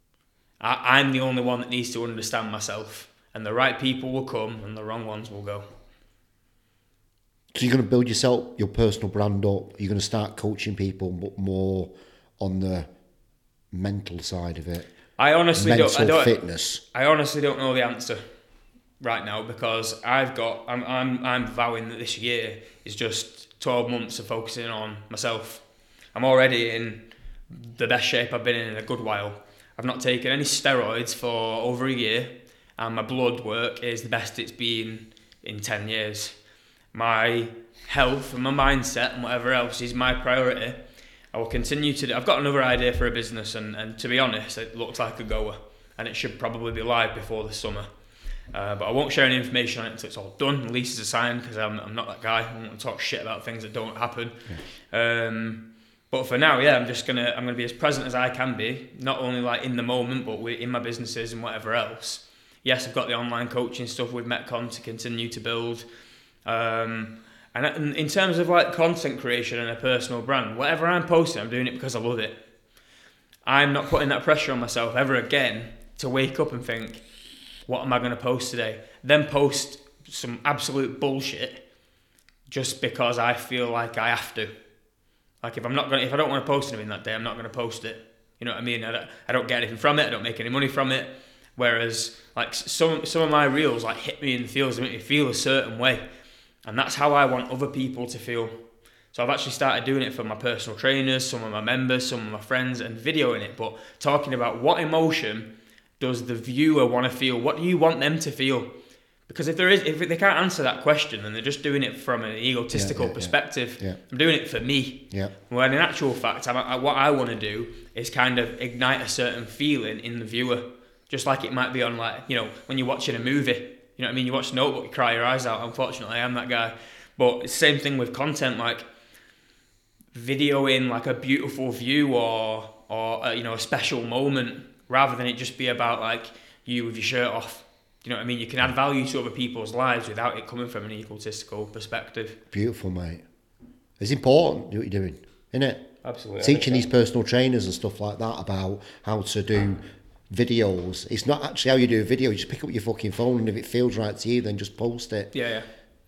I'm the only one that needs to understand myself. And the right people will come and the wrong ones will go. So you're going to build your personal brand up. You're going to start coaching people, but more on the mental side of it. Fitness. I honestly don't know the answer right now, because I'm vowing that this year is just 12 months of focusing on myself. I'm already in the best shape I've been in a good while. I've not taken any steroids for over a year, and my blood work is the best it's been in 10 years. My health and my mindset and whatever else is my priority. I will continue to do. I've got another idea for a business, and to be honest, it looks like a goer, and it should probably be live before the summer. But I won't share any information on it until it's all done. Leases are signed, because I'm not that guy. I don't want to talk shit about things that don't happen. Yeah. But for now, yeah, I'm gonna be as present as I can be, not only like in the moment, but in my businesses and whatever else. Yes, I've got the online coaching stuff with Metcon to continue to build. And in terms of like content creation and a personal brand, whatever I'm posting, I'm doing it because I love it. I'm not putting that pressure on myself ever again to wake up and think, what am I going to post today? Then post some absolute bullshit just because I feel like I have to. Like if I don't want to post anything that day, I'm not going to post it. You know what I mean? I don't get anything from it. I don't make any money from it. Whereas like some of my reels like hit me in the feels, they make me feel a certain way. And that's how I want other people to feel. So I've actually started doing it for my personal trainers, some of my members, some of my friends, and videoing it, but talking about what emotion does the viewer want to feel? What do you want them to feel? Because if they can't answer that question, then they're just doing it from an egotistical perspective. Yeah. I'm doing it for me. Yeah. When in actual fact, what I want to do is kind of ignite a certain feeling in the viewer. Just like it might be on like, when you're watching a movie. You know what I mean? You watch Notebook, you cry your eyes out. Unfortunately, I am that guy. But it's the same thing with content, like videoing like a beautiful view or a special moment, rather than it just be about like you with your shirt off. You know what I mean? You can add value to other people's lives without it coming from an egotistical perspective. Beautiful, mate. It's important what you're doing, isn't it? Absolutely. Teaching these personal trainers and stuff like that about how to do videos. It's not actually how you do a video. You just pick up your fucking phone, and if it feels right to you, then just post it. Yeah.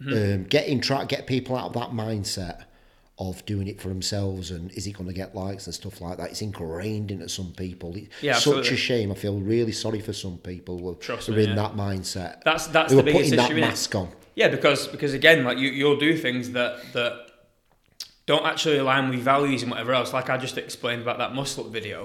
Get people out of that mindset of doing it for themselves, and is it going to get likes and stuff like that. It's ingrained into some people. It's such a shame. I feel really sorry for some people who are in that mindset. That's the biggest issue, that mask on. Yeah, because again, like you'll do things that don't actually align with values and whatever else. Like I just explained about that muscle up video.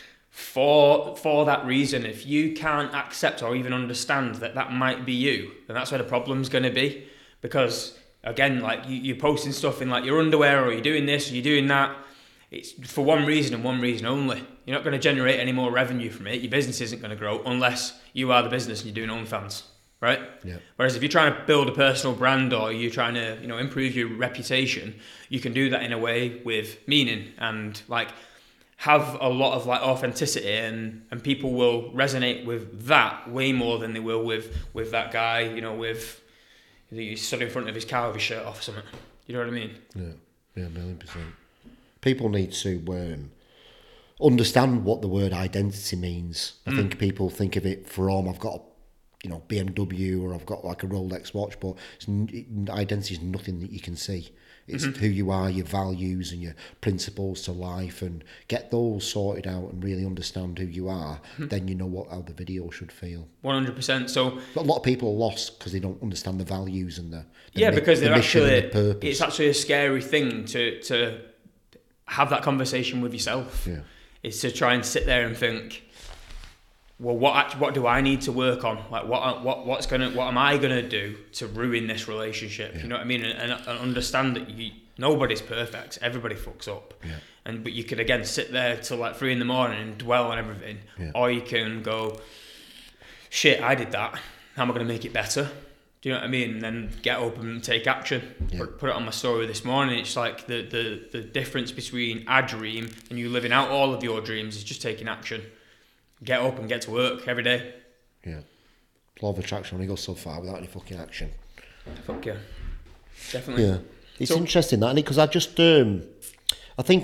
For that reason, if you can't accept or even understand that might be you, then that's where the problem's going to be. Because again, like you're posting stuff in like your underwear, or you're doing this, or you're doing that. It's for one reason and one reason only. You're not going to generate any more revenue from it. Your business isn't going to grow unless you are the business and you're doing OnlyFans, right? Yeah. Whereas if you're trying to build a personal brand, or you're trying to improve your reputation, you can do that in a way with meaning and like have a lot of like authenticity, and people will resonate with that way more than they will with that guy, with he stood in front of his car with his shirt off or something. You know what I mean? Yeah, 1,000,000%. People need to understand what the word identity means. I think people think of it from, I've got a BMW, or I've got like a Rolex watch, but identity is nothing that you can see. It's who you are, your values and your principles to life, and get those sorted out and really understand who you are. Then you know how the video should feel. 100%. So but a lot of people are lost because they don't understand the values and the because they're mission actually, and the purpose. It's actually a scary thing to have that conversation with yourself. Yeah. It's to try and sit there and think, well, what do I need to work on? Like what am I gonna do to ruin this relationship? Yeah. You know what I mean? And understand that nobody's perfect. Everybody fucks up. Yeah. But you could again sit there till like 3 a.m. and dwell on everything, or you can go, shit, I did that. How am I gonna make it better? Do you know what I mean? And then get up and take action. Yeah. Put it on my story this morning. It's like the difference between a dream and you living out all of your dreams is just taking action. Get up and get to work every day. Yeah. Law of attraction only goes so far without any fucking action. Fuck yeah. Definitely. Yeah. It's interesting, that, because I just, I think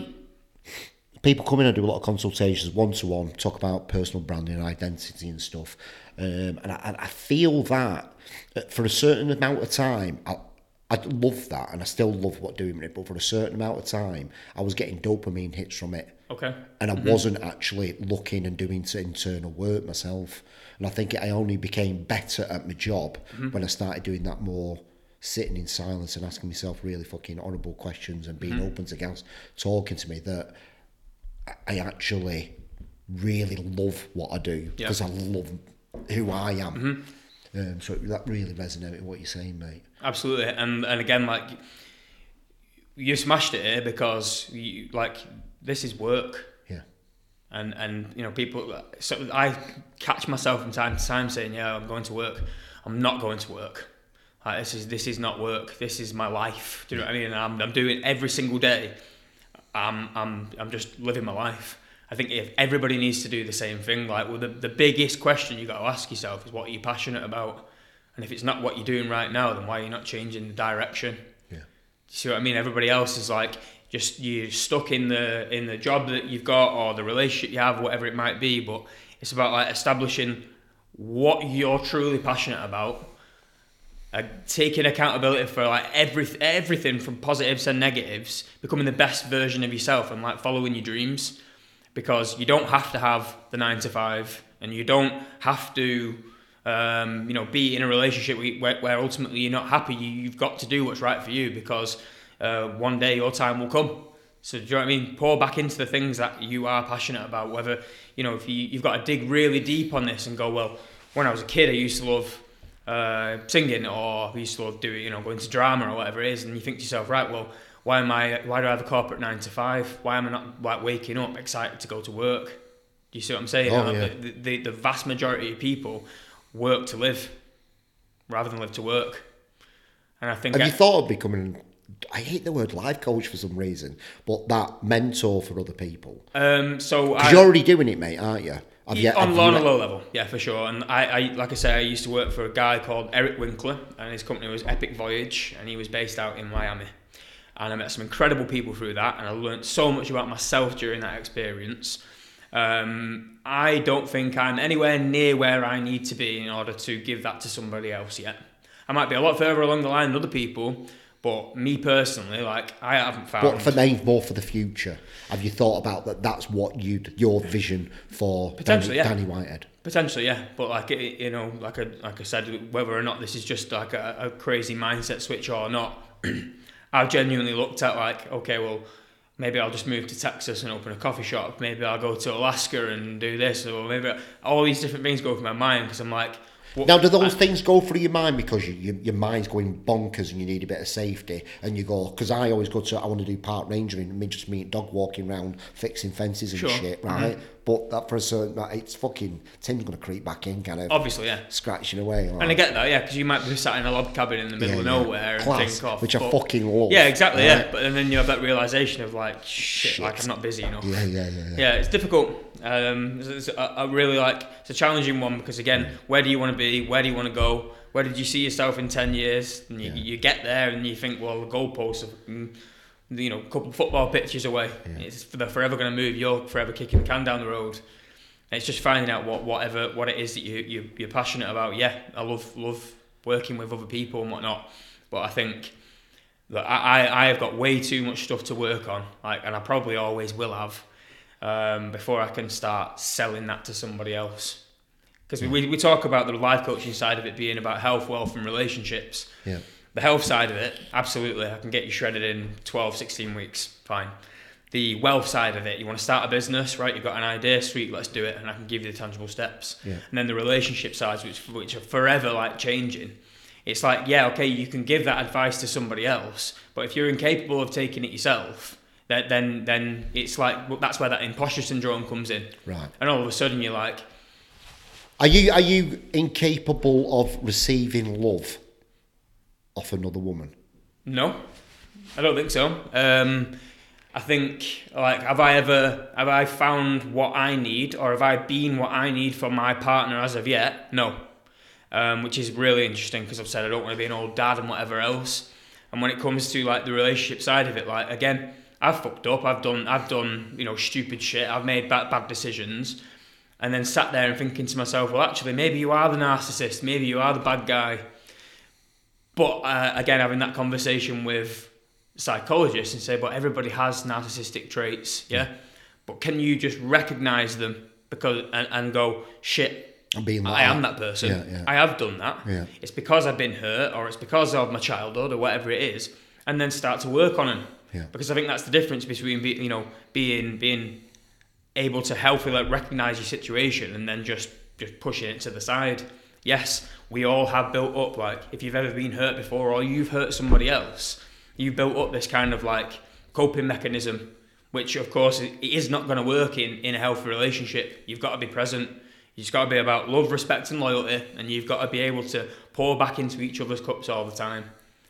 people come in and do a lot of consultations, one-to-one, talk about personal branding and identity and stuff. And I feel that for a certain amount of time, I love that, and I still love doing it, but for a certain amount of time, I was getting dopamine hits from it. Okay. And I wasn't actually looking and doing internal work myself. And I think I only became better at my job when I started doing that more, sitting in silence and asking myself really fucking horrible questions and being open to guys talking to me, that I actually really love what I do because I love who I am. So that really resonated with what you're saying, mate. Absolutely. And again, like, you smashed it here because this is work. Yeah. And people, so I catch myself from time to time saying, yeah, I'm going to work. I'm not going to work. Like, this is not work. This is my life. Do you know what I mean? And I'm doing it every single day. I'm just living my life. I think if everybody needs to do the same thing, like, well, the biggest question you got to ask yourself is, what are you passionate about? And if it's not what you're doing right now, then why are you not changing the direction? Yeah. You see what I mean? Everybody else is like, just you're stuck in the job that you've got, or the relationship you have, whatever it might be. But it's about like establishing what you're truly passionate about, taking accountability for like everything from positives and negatives, becoming the best version of yourself, and like following your dreams. Because you don't have to have the 9 to 5, and you don't have to be in a relationship where ultimately you're not happy. You've got to do what's right for you, because one day your time will come. So do you know what I mean? Pour back into the things that you are passionate about. Whether, if you've got to dig really deep on this and go, well, when I was a kid, I used to love singing, or I used to love doing, going to drama or whatever it is. And you think to yourself, right, well, why do I have a corporate 9 to 5? Why am I not like waking up excited to go to work? Do you see what I'm saying? Oh, yeah. The vast majority of people work to live rather than live to work. And I think... Have you thought of becoming, I hate the word life coach for some reason, but that mentor for other people? Because you're already doing it, mate, aren't you? On a low level, yeah, for sure. And I like I say, I used to work for a guy called Eric Winkler, and his company was Epic Voyage, and he was based out in Miami. and I met some incredible people through that, and I learned so much about myself during that experience. I don't think I'm anywhere near where I need to be in order to give that to somebody else yet. I might be a lot further along the line than other people, but me personally, like, I haven't found... But for me, more for the future, have you thought about that? That's what your vision for Danny Whitehead? Potentially, yeah. But like, you know, like I said, whether or not this is just like a crazy mindset switch or not, I've genuinely looked at like, okay, well, maybe I'll just move to Texas and open a coffee shop. Maybe I'll go to Alaska and do this, or maybe all these different things go through my mind because I'm like... Now, do those things go through your mind because your mind's going bonkers and you need a bit of safety, and you go, because I always go to, I want to do park rangering, just me dog walking around fixing fences and shit, right? Mm-hmm. But that for a certain, it's fucking, Tim's going to creep back in, kind of. Obviously, yeah. Scratching away. And I get that, yeah, because you might be sat in a log cabin in the middle of nowhere Class, and think off. Which I fucking love. Yeah, exactly, right? Yeah. But then you have that realisation of like, shit, like I'm not busy enough. Yeah, it's difficult. It's a really it's a challenging one because again, where do you want to be? Where do you want to go? Where did you see yourself in 10 years? And you get there and you think, well, the goalposts are, you know, a couple of football pitches away. They're forever going to move. You're forever kicking the can down the road. And it's just finding out what it is that you're passionate about. Yeah, I love working with other people and whatnot. But I think that I have got way too much stuff to work on, and I probably always will have. Before I can start selling that to somebody else. Because we talk about the life coaching side of it being about health, wealth and relationships. Yeah. The health side of it, absolutely, I can get you shredded in 12, 16 weeks, fine. The wealth side of it, you want to start a business, right? You've got an idea, sweet, let's do it, and I can give you the tangible steps. Yeah. And then the relationship sides, which are forever changing. It's like, yeah, okay, you can give that advice to somebody else, but if you're incapable of taking it yourself, then it's like, that's where that imposter syndrome comes in. Right. And all of a sudden you're like... Are you incapable of receiving love off another woman? No, I don't think so. I think, have I found what I need, or have I been what I need for my partner as of yet? No. Which is really interesting because I've said I don't want to be an old dad and whatever else. And when it comes to the relationship side of it, again... I've fucked up. I've done, stupid shit. I've made bad decisions, and then sat there and thinking to myself, well, actually, maybe you are the narcissist. Maybe you are the bad guy. But again, having that conversation with psychologists and say, but everybody has narcissistic traits, yeah. But can you just recognise them and go, shit, I am that person. Yeah. I have done that. Yeah. It's because I've been hurt, or it's because of my childhood, or whatever it is, and then start to work on them. Yeah. Because I think that's the difference between being able to healthily recognise your situation and then just pushing it to the side. Yes, we all have built up, if you've ever been hurt before or you've hurt somebody else, you've built up this kind of coping mechanism, which of course it is not going to work in a healthy relationship. You've got to be present. You've got to be about love, respect and loyalty, and you've got to be able to pour back into each other's cups all the time.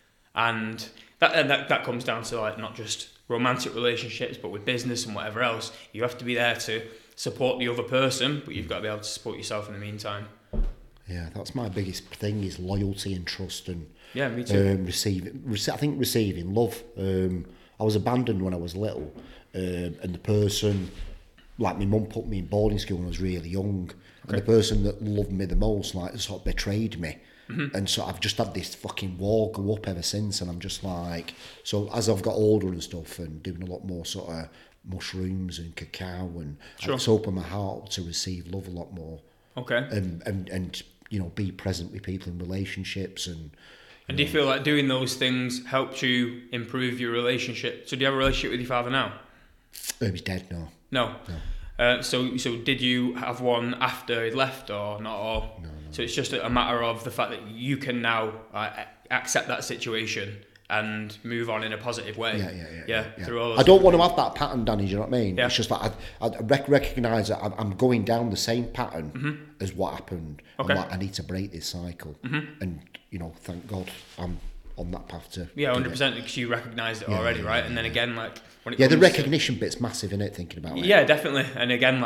And that comes down to not just romantic relationships, but with business and whatever else. You have to be there to support the other person, but you've got to be able to support yourself in the meantime. Yeah, that's my biggest thing is loyalty and trust and me too. Receiving love. I was abandoned when I was little, and the person, my mum put me in boarding school when I was really young, and the person that loved me the most sort of betrayed me. Mm-hmm. And so I've just had this fucking wall go up ever since, and I'm just so as I've got older and stuff and doing a lot more sort of mushrooms and cacao, and it's opened my heart to receive love a lot more. Okay. And be present with people in relationships and do you feel like doing those things helped you improve your relationship? So do you have a relationship with your father now? He's dead now. No. So did you have one after he left or not? Or no. So it's just a matter of the fact that you can now accept that situation and move on in a positive way. Yeah. Through all those I don't want to have that pattern, Danny. Do you know what I mean? Yeah. It's just I recognise that I'm going down the same pattern as what happened. Okay. I need to break this cycle, and thank God I'm on that path to. Yeah, 100% because you recognise it already, right? And then again, when it comes the recognition bit's massive, isn't it? Thinking about it. Yeah, definitely. And again,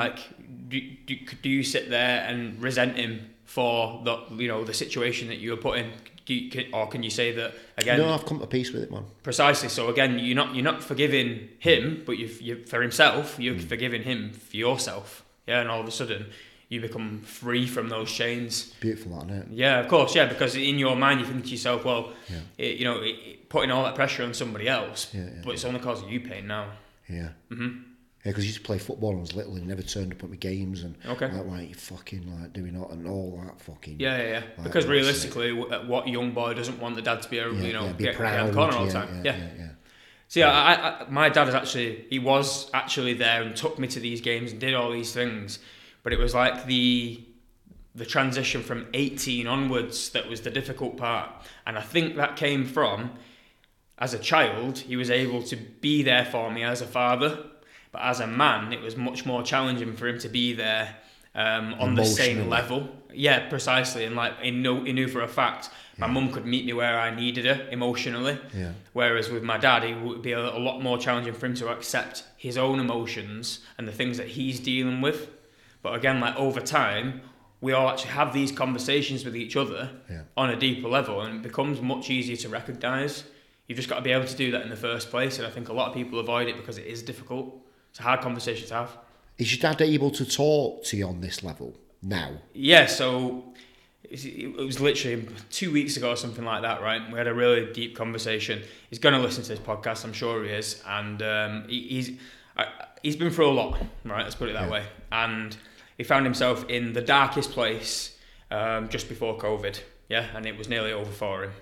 do you sit there and resent him for the situation that you were put in? Or can you say that again? No, I've come to peace with it, man. Precisely. So again, you're not forgiving him, but you for himself. You're forgiving him for yourself. Yeah, and all of a sudden you become free from those chains. Beautiful, that, isn't it? Yeah, of course. Yeah, because in your mind you think to yourself, well, putting all that pressure on somebody else, but it's only causing you pain now. Yeah. Yeah, because I used to play football when I was little and never turned up at my games and why you fucking doing that and all that fucking... Yeah. Like, because realistically, what young boy doesn't want the dad to be get proud in the corner all the time? Yeah. See, my dad was actually there and took me to these games and did all these things, but it was like the transition from 18 onwards that was the difficult part, and I think that came from, as a child, he was able to be there for me as a father. But as a man, it was much more challenging for him to be there on the same level. Yeah, precisely. And he knew for a fact my mum could meet me where I needed her emotionally. Yeah. Whereas with my dad, it would be a lot more challenging for him to accept his own emotions and the things that he's dealing with. But again, over time, we all actually have these conversations with each other on a deeper level, and it becomes much easier to recognise. You've just got to be able to do that in the first place, and I think a lot of people avoid it because it is difficult. It's a hard conversation to have. Is your dad able to talk to you on this level now? Yeah, so it was literally 2 weeks ago or something like that, right? We had a really deep conversation. He's going to listen to this podcast, I'm sure he is. And he's been through a lot, right? Let's put it that way. And he found himself in the darkest place just before COVID, and it was nearly over for him,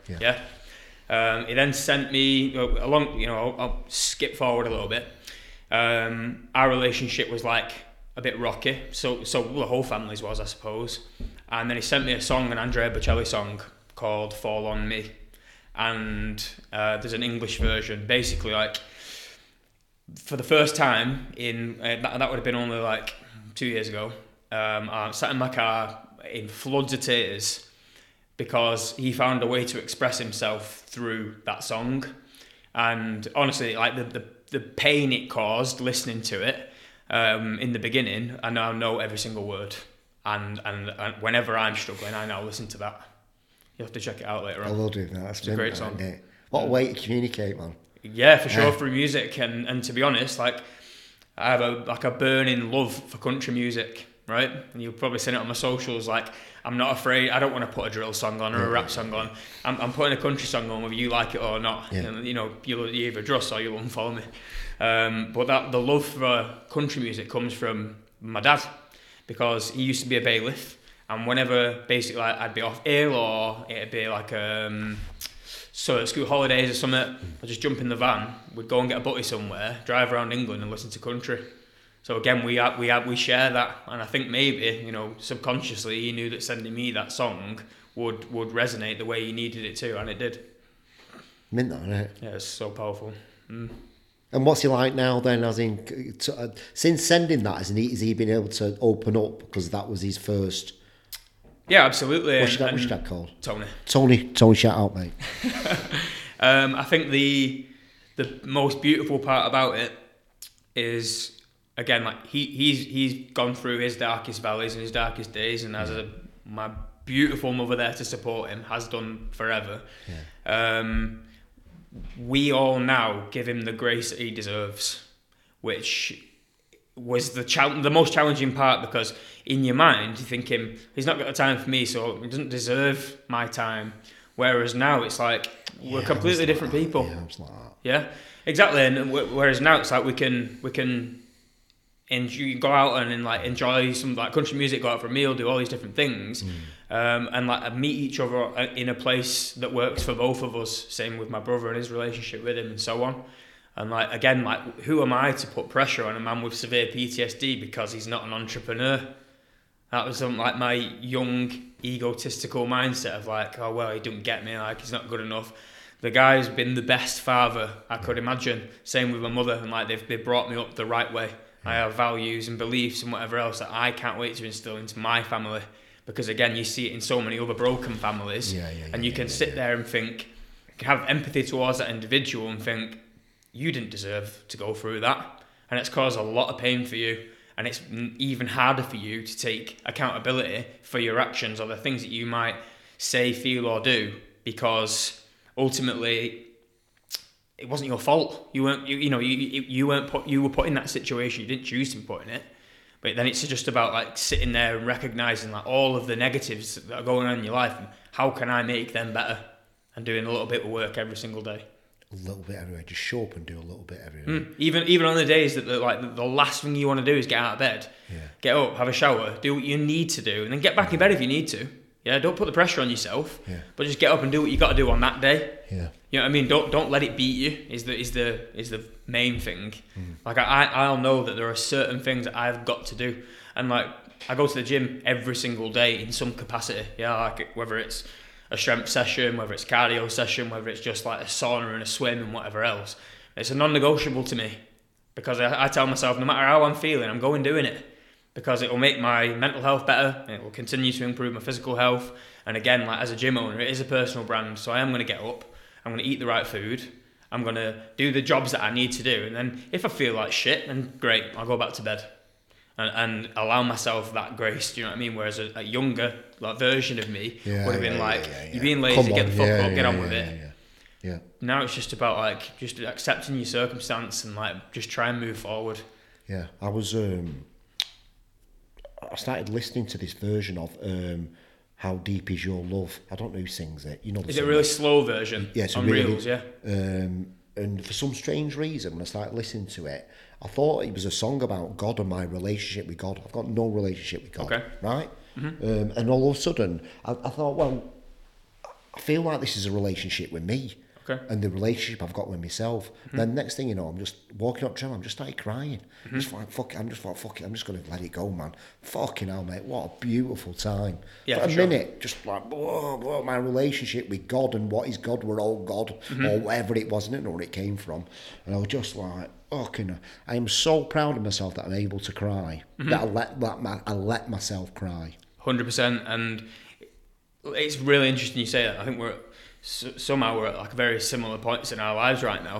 He then sent me along, I'll skip forward a little bit. Our relationship was a bit rocky, so the whole family's was, I suppose. And then he sent me a song, an Andrea Bocelli song called Fall On Me, and there's an English version. Basically, for the first time in that would have been only 2 years ago, I sat in my car in floods of tears because he found a way to express himself through that song. And honestly, the pain it caused listening to it in the beginning, I now know every single word. And whenever I'm struggling, I now listen to that. You have to check it out later on. I will do that. It's a great song. What a way to communicate, man. Yeah, for sure, through music. And to be honest, I have a burning love for country music, right? And you've probably seen it on my socials. I'm not afraid. I don't want to put a drill song on or a rap song on. I'm putting a country song on whether you like it or not. Yeah. And, you'll either trust or you'll unfollow me. But the love for country music comes from my dad, because he used to be a bailiff, and whenever basically I'd be off ill or it'd be so at school holidays or something, I'd just jump in the van, we'd go and get a butty somewhere, drive around England and listen to country. So again, we share that, and I think maybe subconsciously he knew that sending me that song would resonate the way he needed it to, and it did. Mint that, innit? Yeah, it's so powerful. And what's he like now then? As in, since sending that, has he been able to open up because that was his first? Yeah, absolutely. What's your dad called? Tony, shout out, mate. I think the most beautiful part about it is, again, he's gone through his darkest valleys and his darkest days, and as my beautiful mother there to support him, has done forever. Yeah. We all now give him the grace that he deserves, which was the most challenging part, because in your mind you're thinking he's not got the time for me, so he doesn't deserve my time. Whereas now it's we're completely different people. Yeah, it's like that. Yeah, exactly. And whereas now it's we can go out and enjoy some country music, go out for a meal, do all these different things, and meet each other in a place that works for both of us. Same with my brother and his relationship with him, and so on. And again, who am I to put pressure on a man with severe PTSD because he's not an entrepreneur? That was my young egotistical mindset of oh well, he didn't get me, he's not good enough. The guy's been the best father I could imagine. Same with my mother, and they brought me up the right way. I have values and beliefs and whatever else that I can't wait to instill into my family, because again, you see it in so many other broken families, and you can sit there and think, have empathy towards that individual and think, you didn't deserve to go through that, and it's caused a lot of pain for you, and it's even harder for you to take accountability for your actions or the things that you might say, feel or do, because ultimately it wasn't your fault. You weren't you were put in that situation. You didn't choose to be put in it. But then it's just about like sitting there and recognizing like all of the negatives that are going on in your life and how can I make them better, and doing a little bit of work every single day. A little bit everywhere. Just show up and do a little bit everywhere. Even on the days that the last thing you want to do is get out of bed, get up, have a shower, do what you need to do, and then get back in bed if you need to. Yeah, don't put the pressure on yourself, but just get up and do what you got to do on that day. Yeah, you know what I mean. Don't let it beat you. Is the main thing. Like I'll know that there are certain things that I've got to do, and like I go to the gym every single day in some capacity. Yeah, like whether it's a strength session, whether it's cardio session, whether it's just like a sauna and a swim and whatever else. It's a non-negotiable to me, because I tell myself no matter how I'm feeling, I'm going doing it. Because it will make my mental health better, and it will continue to improve my physical health. And again, like as a gym owner, it is a personal brand, so I am going to get up, I'm going to eat the right food, I'm going to do the jobs that I need to do, and then if I feel like shit, then great, I'll go back to bed and allow myself that grace. Do you know what I mean? Whereas a younger version of me would have been you're being lazy, get the fuck up, get on with it. Yeah. Now it's just about like just accepting your circumstance and like just try and move forward. Yeah, I started listening to this version of How Deep Is Your Love. I don't know who sings it. You know, is it a really slow version? Yeah, it's on really, Reels, yeah. And for some strange reason, when I started listening to it, I thought it was a song about God and my relationship with God. I've got no relationship with God, right? Mm-hmm. And all of a sudden, I thought, well, I feel like this is a relationship with me. And the relationship I've got with myself. Then next thing you know, I'm just walking up to him, I'm just started crying. Just like, fuck it, I'm just going to let it go, man. Fucking hell, mate, what a beautiful time. For a minute, just like, whoa, my relationship with God and what is God, we're all God, or whatever it was, I didn't know where it came from. And I was just like, fucking, I am so proud of myself that I'm able to cry, that I let myself cry. 100%, and it's really interesting you say that. I think somehow we're at like very similar points in our lives right now.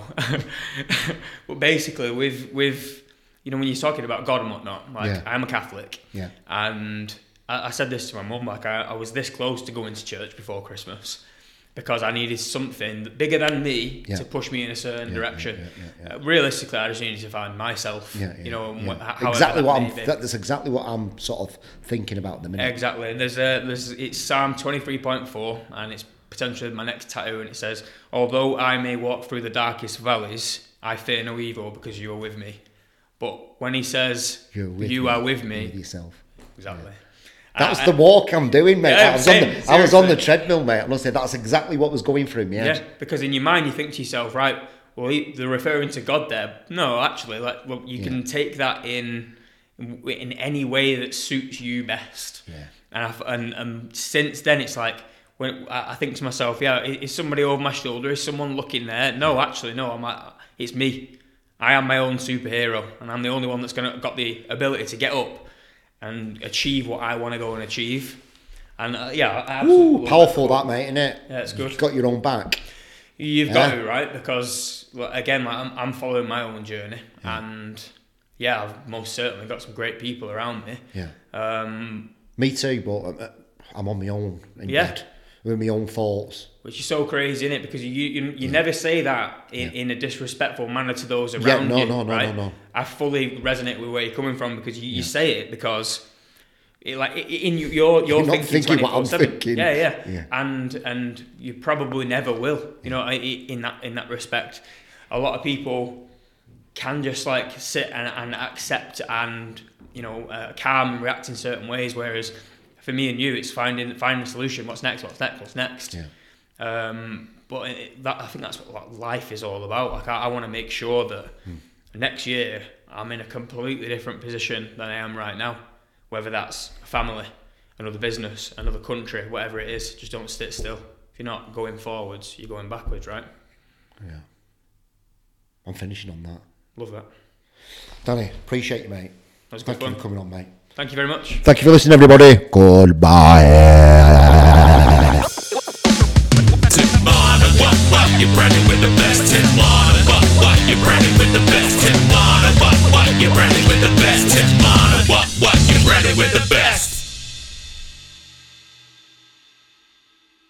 But basically with you know, when you're talking about God and whatnot, like I'm a Catholic, and I said this to my mum, like I was this close to going to church before Christmas because I needed something bigger than me to push me in a certain direction. Realistically, I just needed to find myself. You know, exactly what that's exactly what I'm sort of thinking about at the minute. Exactly, and it's Psalm 23.4, and it's potentially my next tattoo, and it says, although I may walk through the darkest valleys, I fear no evil because you are with me. But when he says you are with me, with yourself. Exactly. That was the walk I'm doing, mate. I was on the treadmill, mate. Honestly, that's exactly what was going through me. Yeah, because in your mind you think to yourself, right, well, they're referring to God there. No, actually, like, well, you can take that in any way that suits you best. And since then, it's like, when I think to myself, is somebody over my shoulder? Is someone looking there? No, actually, no. It's me. I am my own superhero, and I'm the only one that's got the ability to get up and achieve what I want to go and achieve. And I absolutely powerful that, mate, isn't it? Yeah, it's good. You've got your own back. You've got to, right? Because again, like, I'm following my own journey, and I've most certainly got some great people around me. Me too, but I'm on my own in bed. With my own thoughts, which is so crazy, isn't it? Because you never say that in a disrespectful manner to those around you. No. I fully resonate with where you're coming from, because you say it because you're thinking what I'm thinking. And you probably never will. You know, in that respect, a lot of people can just like sit and accept and calm and react in certain ways, whereas for me and you, it's finding a solution. What's next? But I think that's what life is all about. Like I want to make sure that next year I'm in a completely different position than I am right now. Whether that's a family, another business, another country, whatever it is, just don't sit still. If you're not going forwards, you're going backwards, right? Yeah. I'm finishing on that. Love that. Danny, appreciate you, mate. Thank you for coming on, mate. Thank you very much. Thank you for listening, everybody. Goodbye. You're branded with the best. You're branded with the best. You're branded with the best. You're branded with the best.